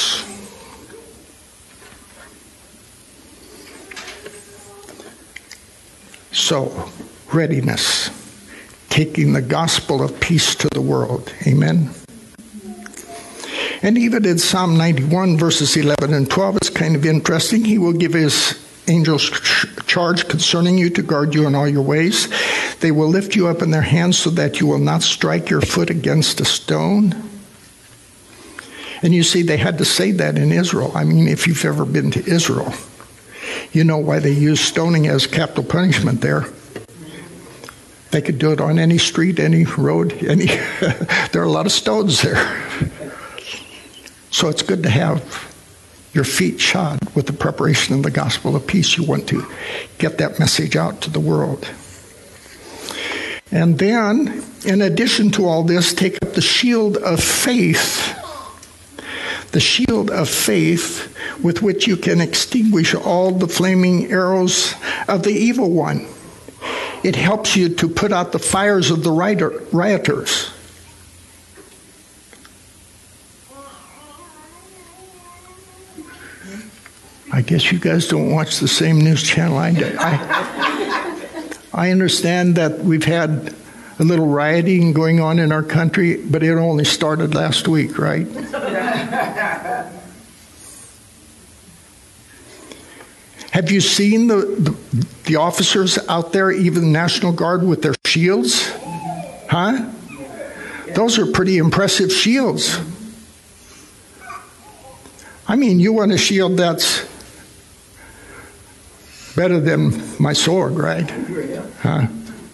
So, readiness, taking the gospel of peace to the world. Amen? And even in Psalm ninety-one, verses eleven and twelve, it's kind of interesting. He will give His angels charge concerning you to guard you in all your ways. They will lift you up in their hands so that you will not strike your foot against a stone. And you see, they had to say that in Israel. I mean, if you've ever been to Israel, you know why they use stoning as capital punishment there. They could do it on any street, any road, any. There are a lot of stones there. So it's good to have your feet shod with the preparation of the gospel of peace. You want to get that message out to the world. And then, in addition to all this, take up the shield of faith. The shield of faith with which you can extinguish all the flaming arrows of the evil one. It helps you to put out the fires of the rioters. I guess you guys don't watch the same news channel I do. I, I understand that we've had a little rioting going on in our country, but it only started last week, right? Have you seen the, the the officers out there, even the National Guard, with their shields? Huh? Those are pretty impressive shields. I mean, you want a shield that's better than my sword, right? Huh?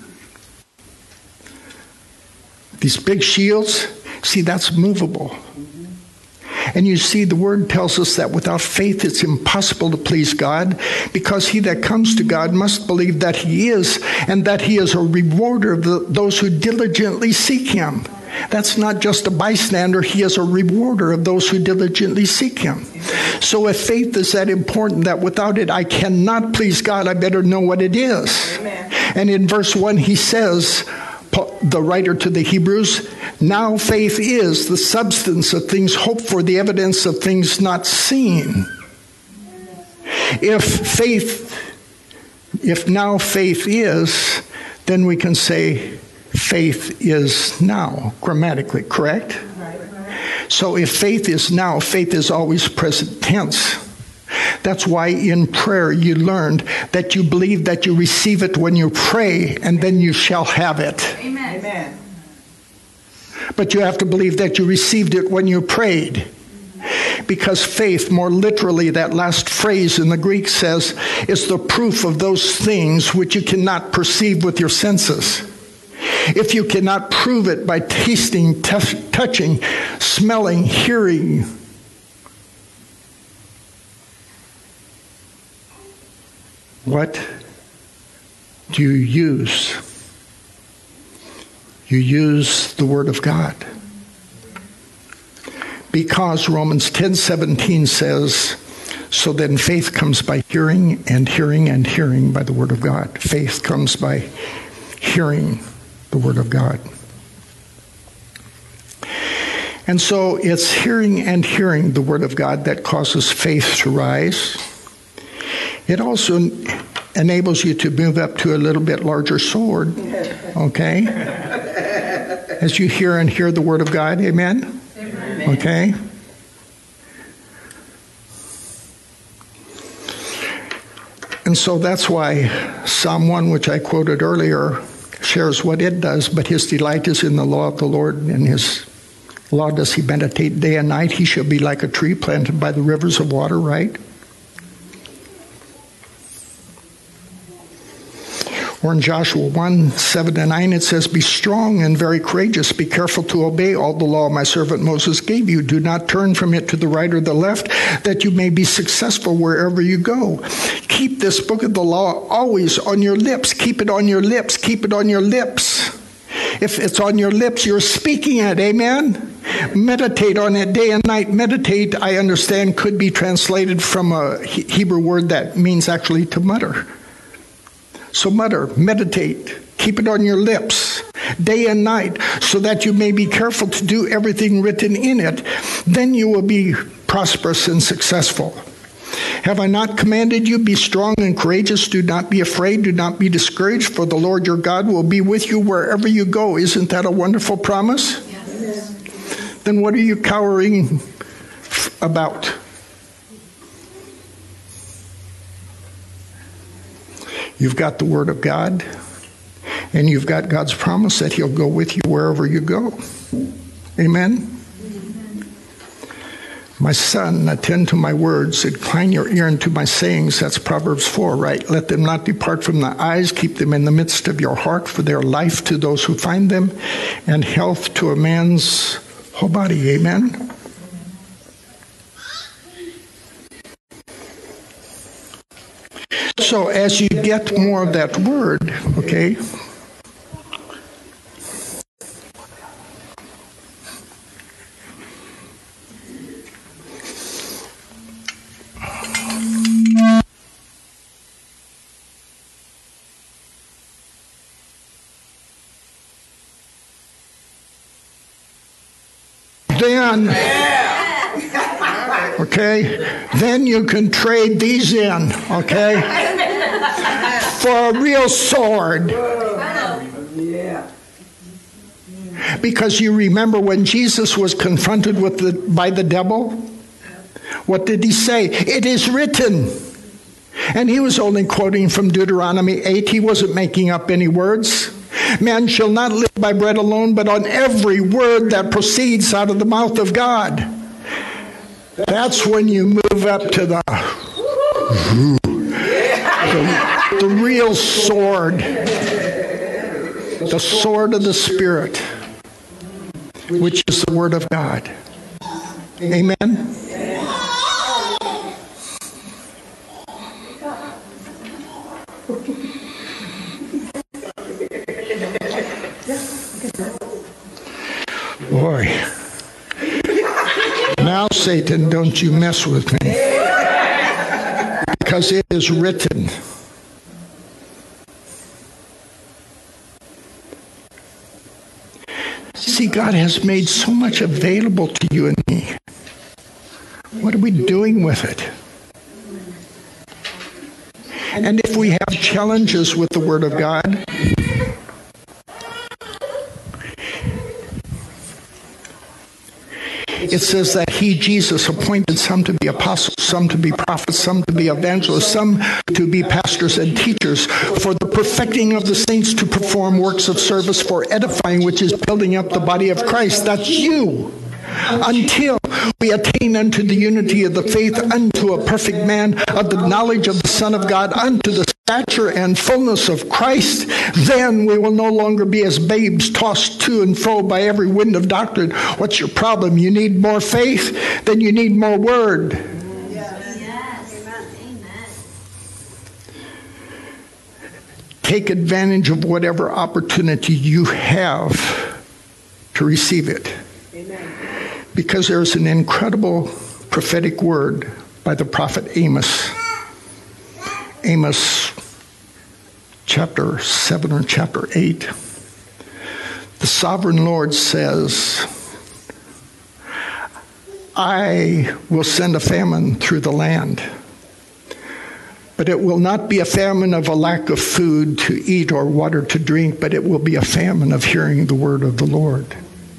These big shields, see, that's movable. And you see, the Word tells us that without faith it's impossible to please God, because he that comes to God must believe that He is, and that He is a rewarder of the, those who diligently seek Him. That's not just a bystander. He is a rewarder of those who diligently seek Him. So if faith is that important that without it I cannot please God, I better know what it is. Amen. And in verse one he says, the writer to the Hebrews, now faith is the substance of things hoped for, the evidence of things not seen. If faith, if now faith is, then we can say faith is now, grammatically, correct? So if faith is now, faith is always present tense. That's why in prayer you learned that you believe that you receive it when you pray, and then you shall have it. Amen. Amen. But you have to believe that you received it when you prayed. Because faith, more literally, that last phrase in the Greek says, is the proof of those things which you cannot perceive with your senses. If you cannot prove it by tasting, t- touching, smelling, hearing, what do you use? You use the Word of God. Because Romans ten seventeen says, so then faith comes by hearing, and hearing and hearing by the Word of God. Faith comes by hearing the Word of God. And so it's hearing and hearing the Word of God that causes faith to rise. It also enables you to move up to a little bit larger sword, okay? As you hear and hear the Word of God, amen? Amen. Okay? And so that's why Psalm one, which I quoted earlier, shares what it does, but his delight is in the law of the Lord, and his law does he meditate day and night. He shall be like a tree planted by the rivers of water, right? Or in Joshua one, seven and nine, it says, be strong and very courageous. Be careful to obey all the law my servant Moses gave you. Do not turn from it to the right or the left, that you may be successful wherever you go. Keep this book of the law always on your lips. Keep it on your lips. Keep it on your lips. If it's on your lips, you're speaking it. Amen? Meditate on it day and night. Meditate, I understand, could be translated from a Hebrew word that means actually to mutter. So mutter, meditate, keep it on your lips, day and night, so that you may be careful to do everything written in it. Then you will be prosperous and successful. Have I not commanded you, be strong and courageous, do not be afraid, do not be discouraged, for the Lord your God will be with you wherever you go. Isn't that a wonderful promise? Yes. Then what are you cowering about? You've got the Word of God, and you've got God's promise that he'll go with you wherever you go. Amen? Amen. My son, attend to my words, incline your ear unto my sayings. That's Proverbs four, right? Let them not depart from the eyes, keep them in the midst of your heart, for they are life to those who find them, and health to a man's whole body. Amen? So as you get more of that word, okay, then, okay, then you can trade these in, okay? For a real sword. Yeah. Because you remember when Jesus was confronted with the, by the devil, what did he say? It is written. And he was only quoting from Deuteronomy eight. He wasn't making up any words. Man shall not live by bread alone, but on every word that proceeds out of the mouth of God. That's when you move up to the... the The real sword, the sword of the Spirit, which is the Word of God. Amen? Boy. Now, Satan, don't you mess with me. Because it is written. See, God has made so much available to you and me. What are we doing with it? And if we have challenges with the Word of God, it says that he, Jesus, appointed some to be apostles, some to be prophets, some to be evangelists, some to be pastors and teachers, for the perfecting of the saints, to perform works of service, for edifying, which is building up the body of Christ. That's you. Until we attain unto the unity of the faith, unto a perfect man, of the knowledge of the Son of God, unto the stature and fullness of Christ, then we will no longer be as babes tossed to and fro by every wind of doctrine. What's your problem? You need more faith? Then you need more word. Yes. Yes. Amen. Take advantage of whatever opportunity you have to receive it. Amen. Because there's an incredible prophetic word by the prophet Amos. Amos chapter seven or chapter eight. The sovereign Lord says, I will send a famine through the land, but it will not be a famine of a lack of food to eat or water to drink, but it will be a famine of hearing the word of the Lord.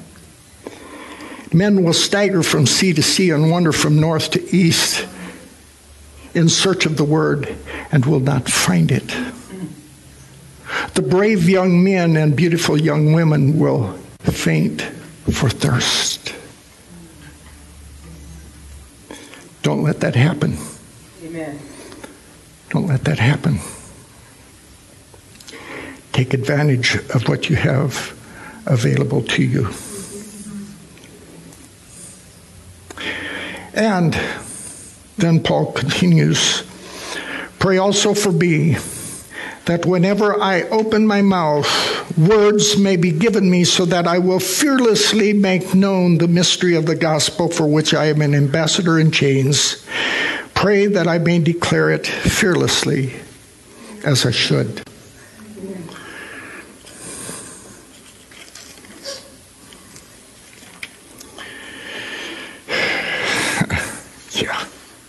Men will stagger from sea to sea and wander from north to east in search of the word, and will not find it. The brave young men and beautiful young women will faint for thirst. Don't let that happen. Amen. Don't let that happen. Take advantage of what you have available to you. And then Paul continues, pray also for me, that whenever I open my mouth, words may be given me, so that I will fearlessly make known the mystery of the gospel, for which I am an ambassador in chains. Pray that I may declare it fearlessly, as I should. Yeah.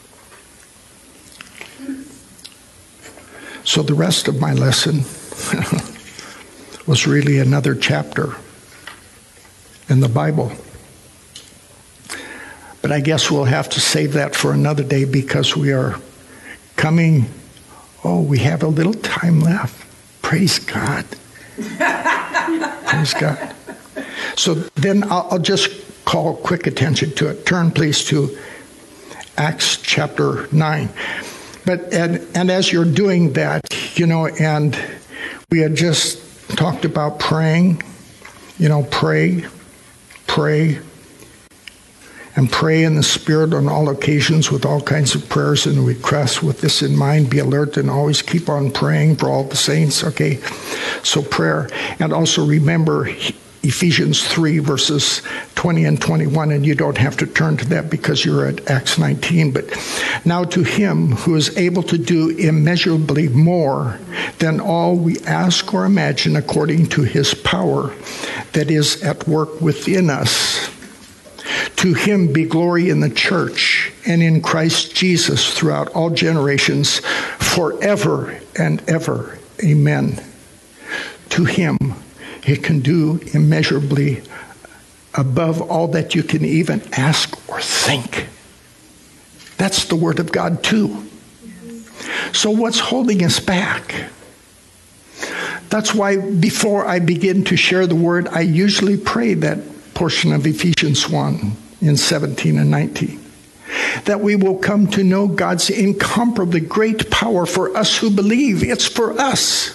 So the rest of my lesson was really another chapter in the Bible. But I guess we'll have to save that for another day, because we are coming. Oh, we have a little time left. Praise God. Praise God. So then I'll, I'll just call quick attention to it. Turn, please, to Acts chapter nine. But and, and as you're doing that, you know, and we had just talked about praying, you know, pray, pray, and pray in the Spirit on all occasions with all kinds of prayers and requests. With this in mind, be alert and always keep on praying for all the saints. Okay, so prayer. And also remember Ephesians three, verses twenty and twenty-one, and you don't have to turn to that because you're at Acts nineteen. But now to him who is able to do immeasurably more than all we ask or imagine, according to his power that is at work within us. To him be glory in the church and in Christ Jesus throughout all generations, forever and ever. Amen. To him, he can do immeasurably above all that you can even ask or think. That's the word of God too. So what's holding us back? That's why before I begin to share the word, I usually pray that portion of Ephesians one in seventeen and nineteen. That we will come to know God's incomparably great power for us who believe. It's for us.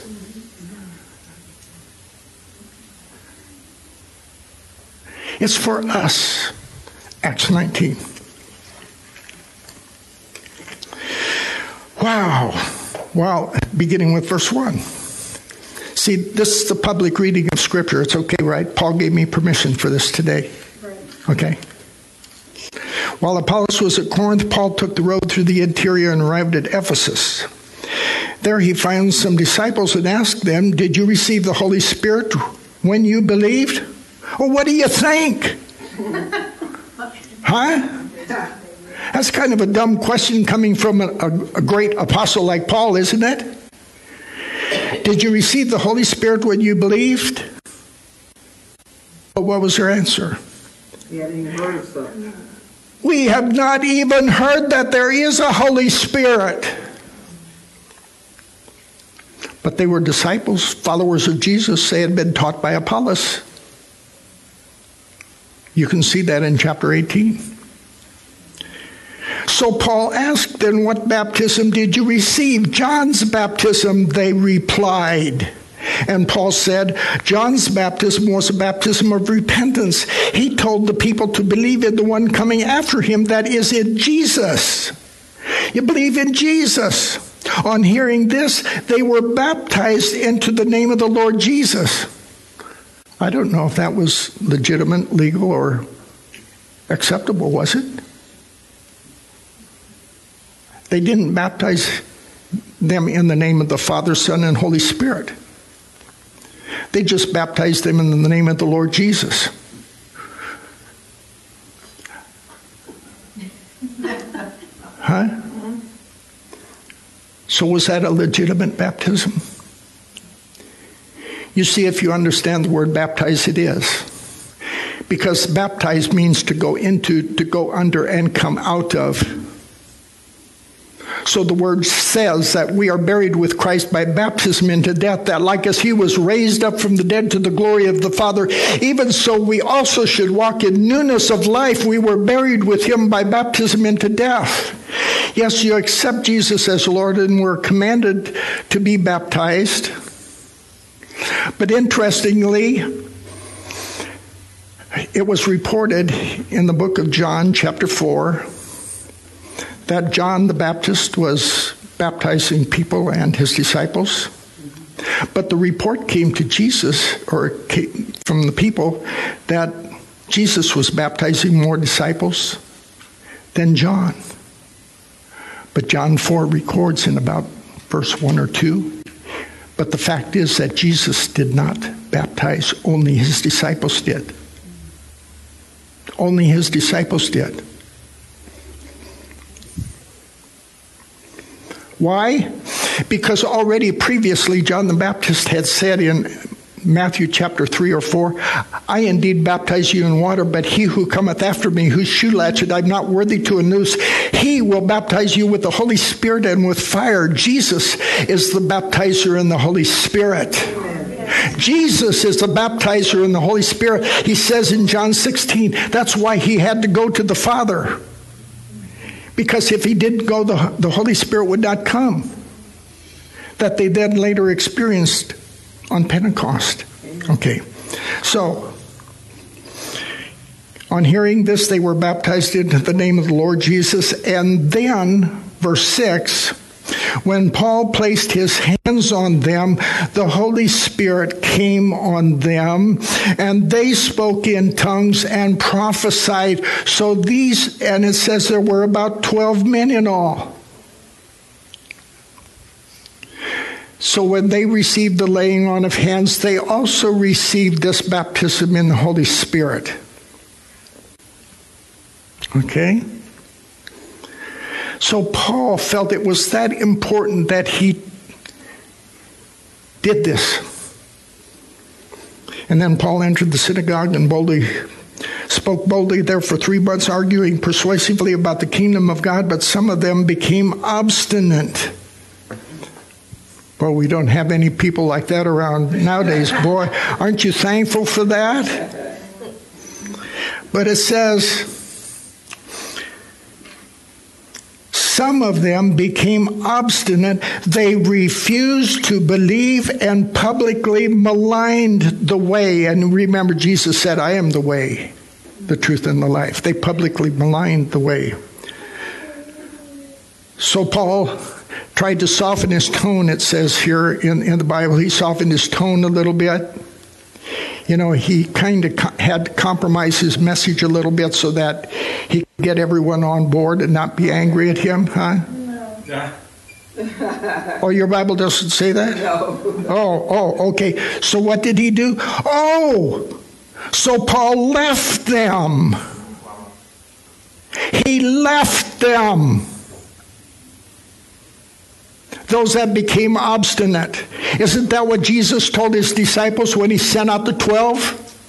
It's for us. Acts nineteen. Wow. Well, beginning with verse one. See, this is the public reading of Scripture. It's okay, right? Paul gave me permission for this today. Okay. While Apollos was at Corinth, Paul took the road through the interior and arrived at Ephesus. There he found some disciples and asked them, did you receive the Holy Spirit when you believed? Well, what do you think? Huh? That's kind of a dumb question coming from a, a, a great apostle like Paul, isn't it? Did you receive the Holy Spirit when you believed? But what was her answer? He hadn't even heard of something. We have not even heard that there is a Holy Spirit. But they were disciples, followers of Jesus. They had been taught by Apollos. You can see that in chapter eighteen. So Paul asked, then what baptism did you receive? John's baptism, they replied. And Paul said, John's baptism was a baptism of repentance. He told the people to believe in the one coming after him, that is, in Jesus. You believe in Jesus. On hearing this, they were baptized into the name of the Lord Jesus. I don't know if that was legitimate, legal, or acceptable, was it? They didn't baptize them in the name of the Father, Son, and Holy Spirit. They just baptized them in the name of the Lord Jesus. Huh? So was that a legitimate baptism? You see, if you understand the word baptize, it is. Because baptize means to go into, to go under, and come out of. So the word says that we are buried with Christ by baptism into death, that like as he was raised up from the dead to the glory of the Father, even so we also should walk in newness of life. We were buried with him by baptism into death. Yes, you accept Jesus as Lord and were commanded to be baptized. But interestingly, it was reported in the book of John, chapter four, that John the Baptist was baptizing people and his disciples. But the report came to Jesus, or came from the people, that Jesus was baptizing more disciples than John. But John four records in about verse one or two. But the fact is that Jesus did not baptize, only his disciples did. Only his disciples did. Why? Because already previously John the Baptist had said in Matthew chapter three or four, I indeed baptize you in water, but he who cometh after me, whose shoe latchet I'm not worthy to unloose, he will baptize you with the Holy Spirit and with fire. Jesus is the baptizer in the Holy Spirit. Amen. Jesus is the baptizer in the Holy Spirit. He says in John sixteen, that's why he had to go to the Father. Because if he didn't go, the, the Holy Spirit would not come. That they then later experienced on Pentecost. Okay. So, on hearing this, they were baptized into the name of the Lord Jesus. And then, verse six, when Paul placed his hands on them, the Holy Spirit came on them, and they spoke in tongues and prophesied. So these, and it says there were about twelve men in all. So when they received the laying on of hands, they also received this baptism in the Holy Spirit. Okay? So Paul felt it was that important that he did this. And then Paul entered the synagogue and boldly spoke boldly there for three months, arguing persuasively about the kingdom of God, but some of them became obstinate. Well, we don't have any people like that around nowadays. Boy, aren't you thankful for that? But it says, some of them became obstinate. They refused to believe and publicly maligned the way. And remember, Jesus said, I am the way, the truth, and the life. They publicly maligned the way. So Paul tried to soften his tone, it says here in, in the Bible. He softened his tone a little bit. You know, he kind of co- had to compromise his message a little bit so that he could get everyone on board and not be angry at him, huh? No. Oh, your Bible doesn't say that? No. Oh, oh, okay. So what did he do? Oh, so Paul left them. He left them. Those that became obstinate. Isn't that what Jesus told his disciples when he sent out the twelve?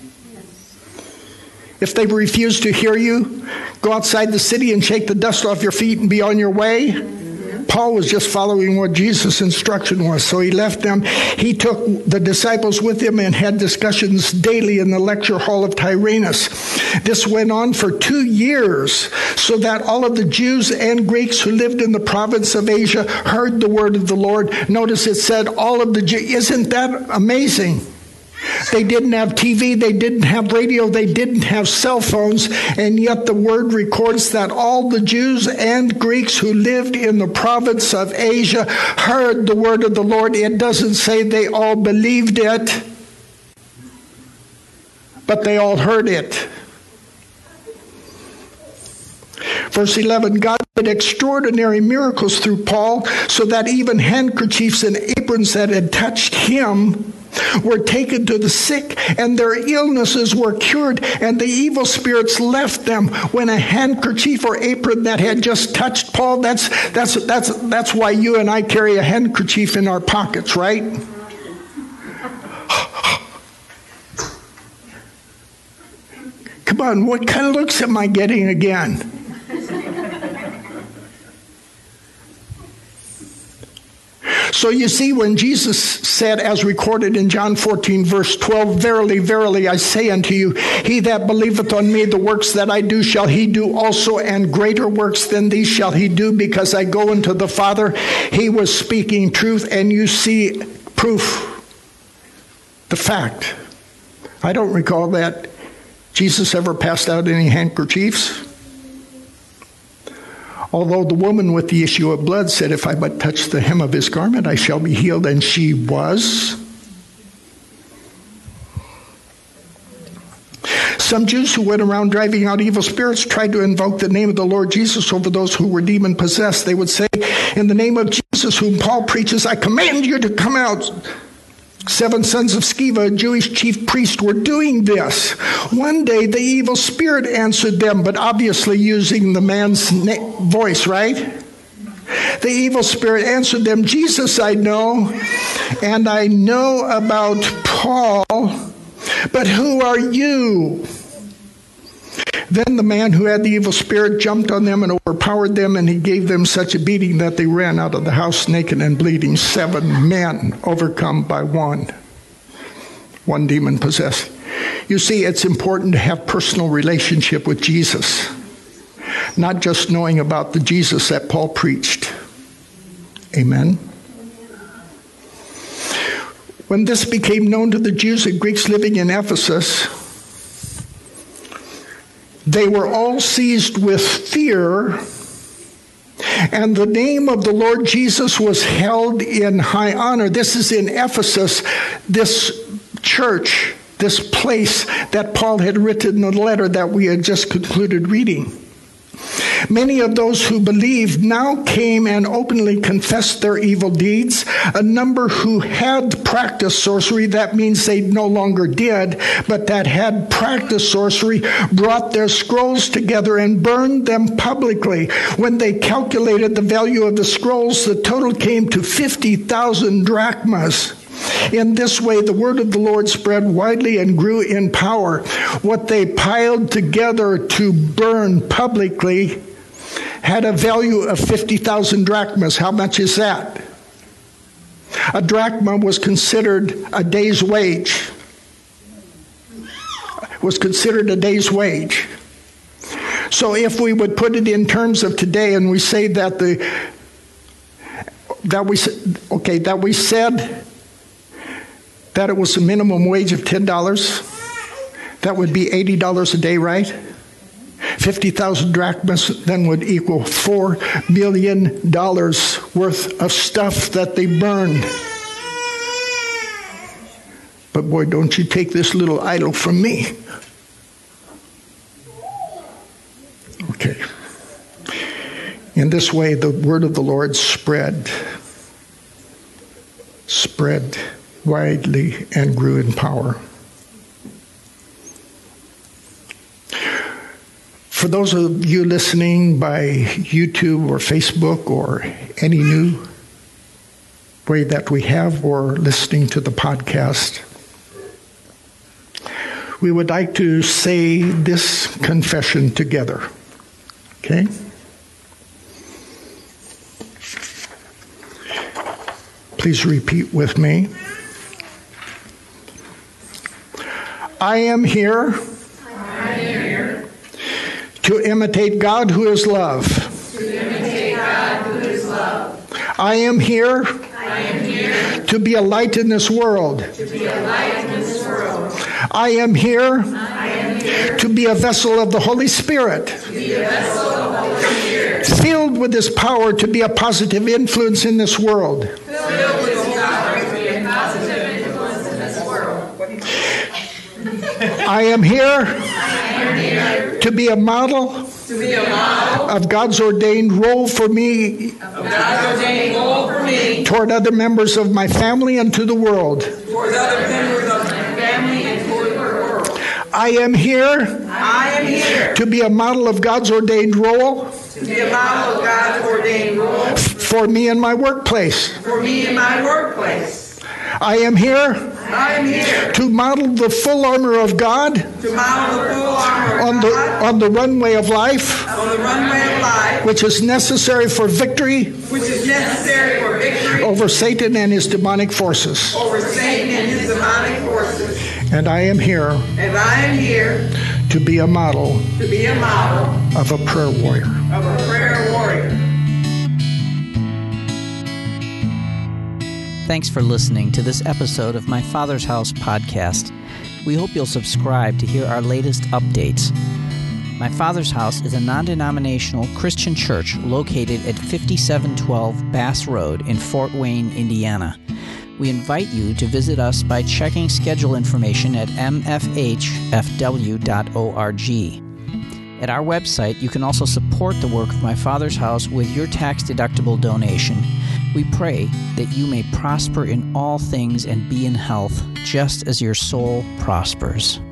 If they refuse to hear you, go outside the city and shake the dust off your feet and be on your way. Paul was just following what Jesus' instruction was, so he left them. He took the disciples with him and had discussions daily in the lecture hall of Tyrannus. This went on for two years, so that all of the Jews and Greeks who lived in the province of Asia heard the word of the Lord. Notice it said all of the Jews. Isn't that amazing? They didn't have T V, they didn't have radio, they didn't have cell phones, and yet the word records that all the Jews and Greeks who lived in the province of Asia heard the word of the Lord. It doesn't say they all believed it, but they all heard it. Verse eleven, God did extraordinary miracles through Paul, so that even handkerchiefs and aprons that had touched him were taken to the sick, and their illnesses were cured, and the evil spirits left them. When a handkerchief or apron that had just touched Paul, that's that's that's that's why you and I carry a handkerchief in our pockets, right? Come on, what kind of looks am I getting again? So you see, when Jesus said, as recorded in John fourteen, verse twelve, "Verily, verily, I say unto you, he that believeth on me, the works that I do shall he do also, and greater works than these shall he do, because I go unto the Father." He was speaking truth, and you see proof, the fact. I don't recall that Jesus ever passed out any handkerchiefs. Although the woman with the issue of blood said, "If I but touch the hem of his garment, I shall be healed," and she was. Some Jews who went around driving out evil spirits tried to invoke the name of the Lord Jesus over those who were demon-possessed. They would say, "In the name of Jesus, whom Paul preaches, I command you to come out." Seven sons of Sceva, a Jewish chief priest, were doing this. One day the evil spirit answered them, but obviously using the man's na- voice, right? The evil spirit answered them, "Jesus I know, and I know about Paul, but who are you?" Then the man who had the evil spirit jumped on them and overpowered them, and he gave them such a beating that they ran out of the house naked and bleeding. Seven men overcome by one. One demon possessed. You see, it's important to have personal relationship with Jesus, not just knowing about the Jesus that Paul preached. Amen. When this became known to the Jews and Greeks living in Ephesus, they were all seized with fear, and the name of the Lord Jesus was held in high honor. This is in Ephesus, this church, this place that Paul had written in the letter that we had just concluded reading. Many of those who believed now came and openly confessed their evil deeds. A number who had practiced sorcery, that means they no longer did, but that had practiced sorcery, brought their scrolls together and burned them publicly. When they calculated the value of the scrolls, the total came to fifty thousand drachmas. In this way, the word of the Lord spread widely and grew in power. What they piled together to burn publicly had a value of fifty thousand drachmas. How much is that? A drachma was considered a day's wage. Was considered a day's wage. So if we would put it in terms of today, and we say that the that we okay that we said that it was a minimum wage of ten dollars, that would be eighty dollars a day, right? fifty thousand drachmas then would equal four million dollars worth of stuff that they burned. But boy, don't you take this little idol from me. Okay. In this way, the word of the Lord spread, spread widely and grew in power. For those of you listening by YouTube or Facebook or any new way that we have, or listening to the podcast, we would like to say this confession together. Okay? Please repeat with me. I am here, I am here to imitate God who is love. to imitate God who is love. I am here I am here to be a light in this world. to be a light in this world. I am here I am here to be a vessel of the Holy Spirit, to be a vessel of the Holy Spirit, filled with His power to be a positive influence in this world. filled with His power to be a positive influence in this world. I am here to be a model To be a model of God's ordained role for me of God's ordained goal for me toward other members of my family and to the world. towards other members of my family and toward the world. I am here I am here to be a model of God's ordained role to be a model of God's ordained role for me in my workplace. for me in my workplace. I am here I am here to model the full armor of God to model the full armor on of the God on the runway of life, on the runway of life, which is necessary for victory which is necessary for victory over Satan and his demonic forces. over Satan and his demonic forces. And I am here And I am here to be a model to be a model of a prayer warrior. of a prayer warrior. Thanks for listening to this episode of My Father's House podcast. We hope you'll subscribe to hear our latest updates. My Father's House is a non-denominational Christian church located at fifty-seven twelve Bass Road in Fort Wayne, Indiana. We invite you to visit us by checking schedule information at m f h f w dot org. At our website, you can also support the work of My Father's House with your tax-deductible donation. We pray that you may prosper in all things and be in health, just as your soul prospers.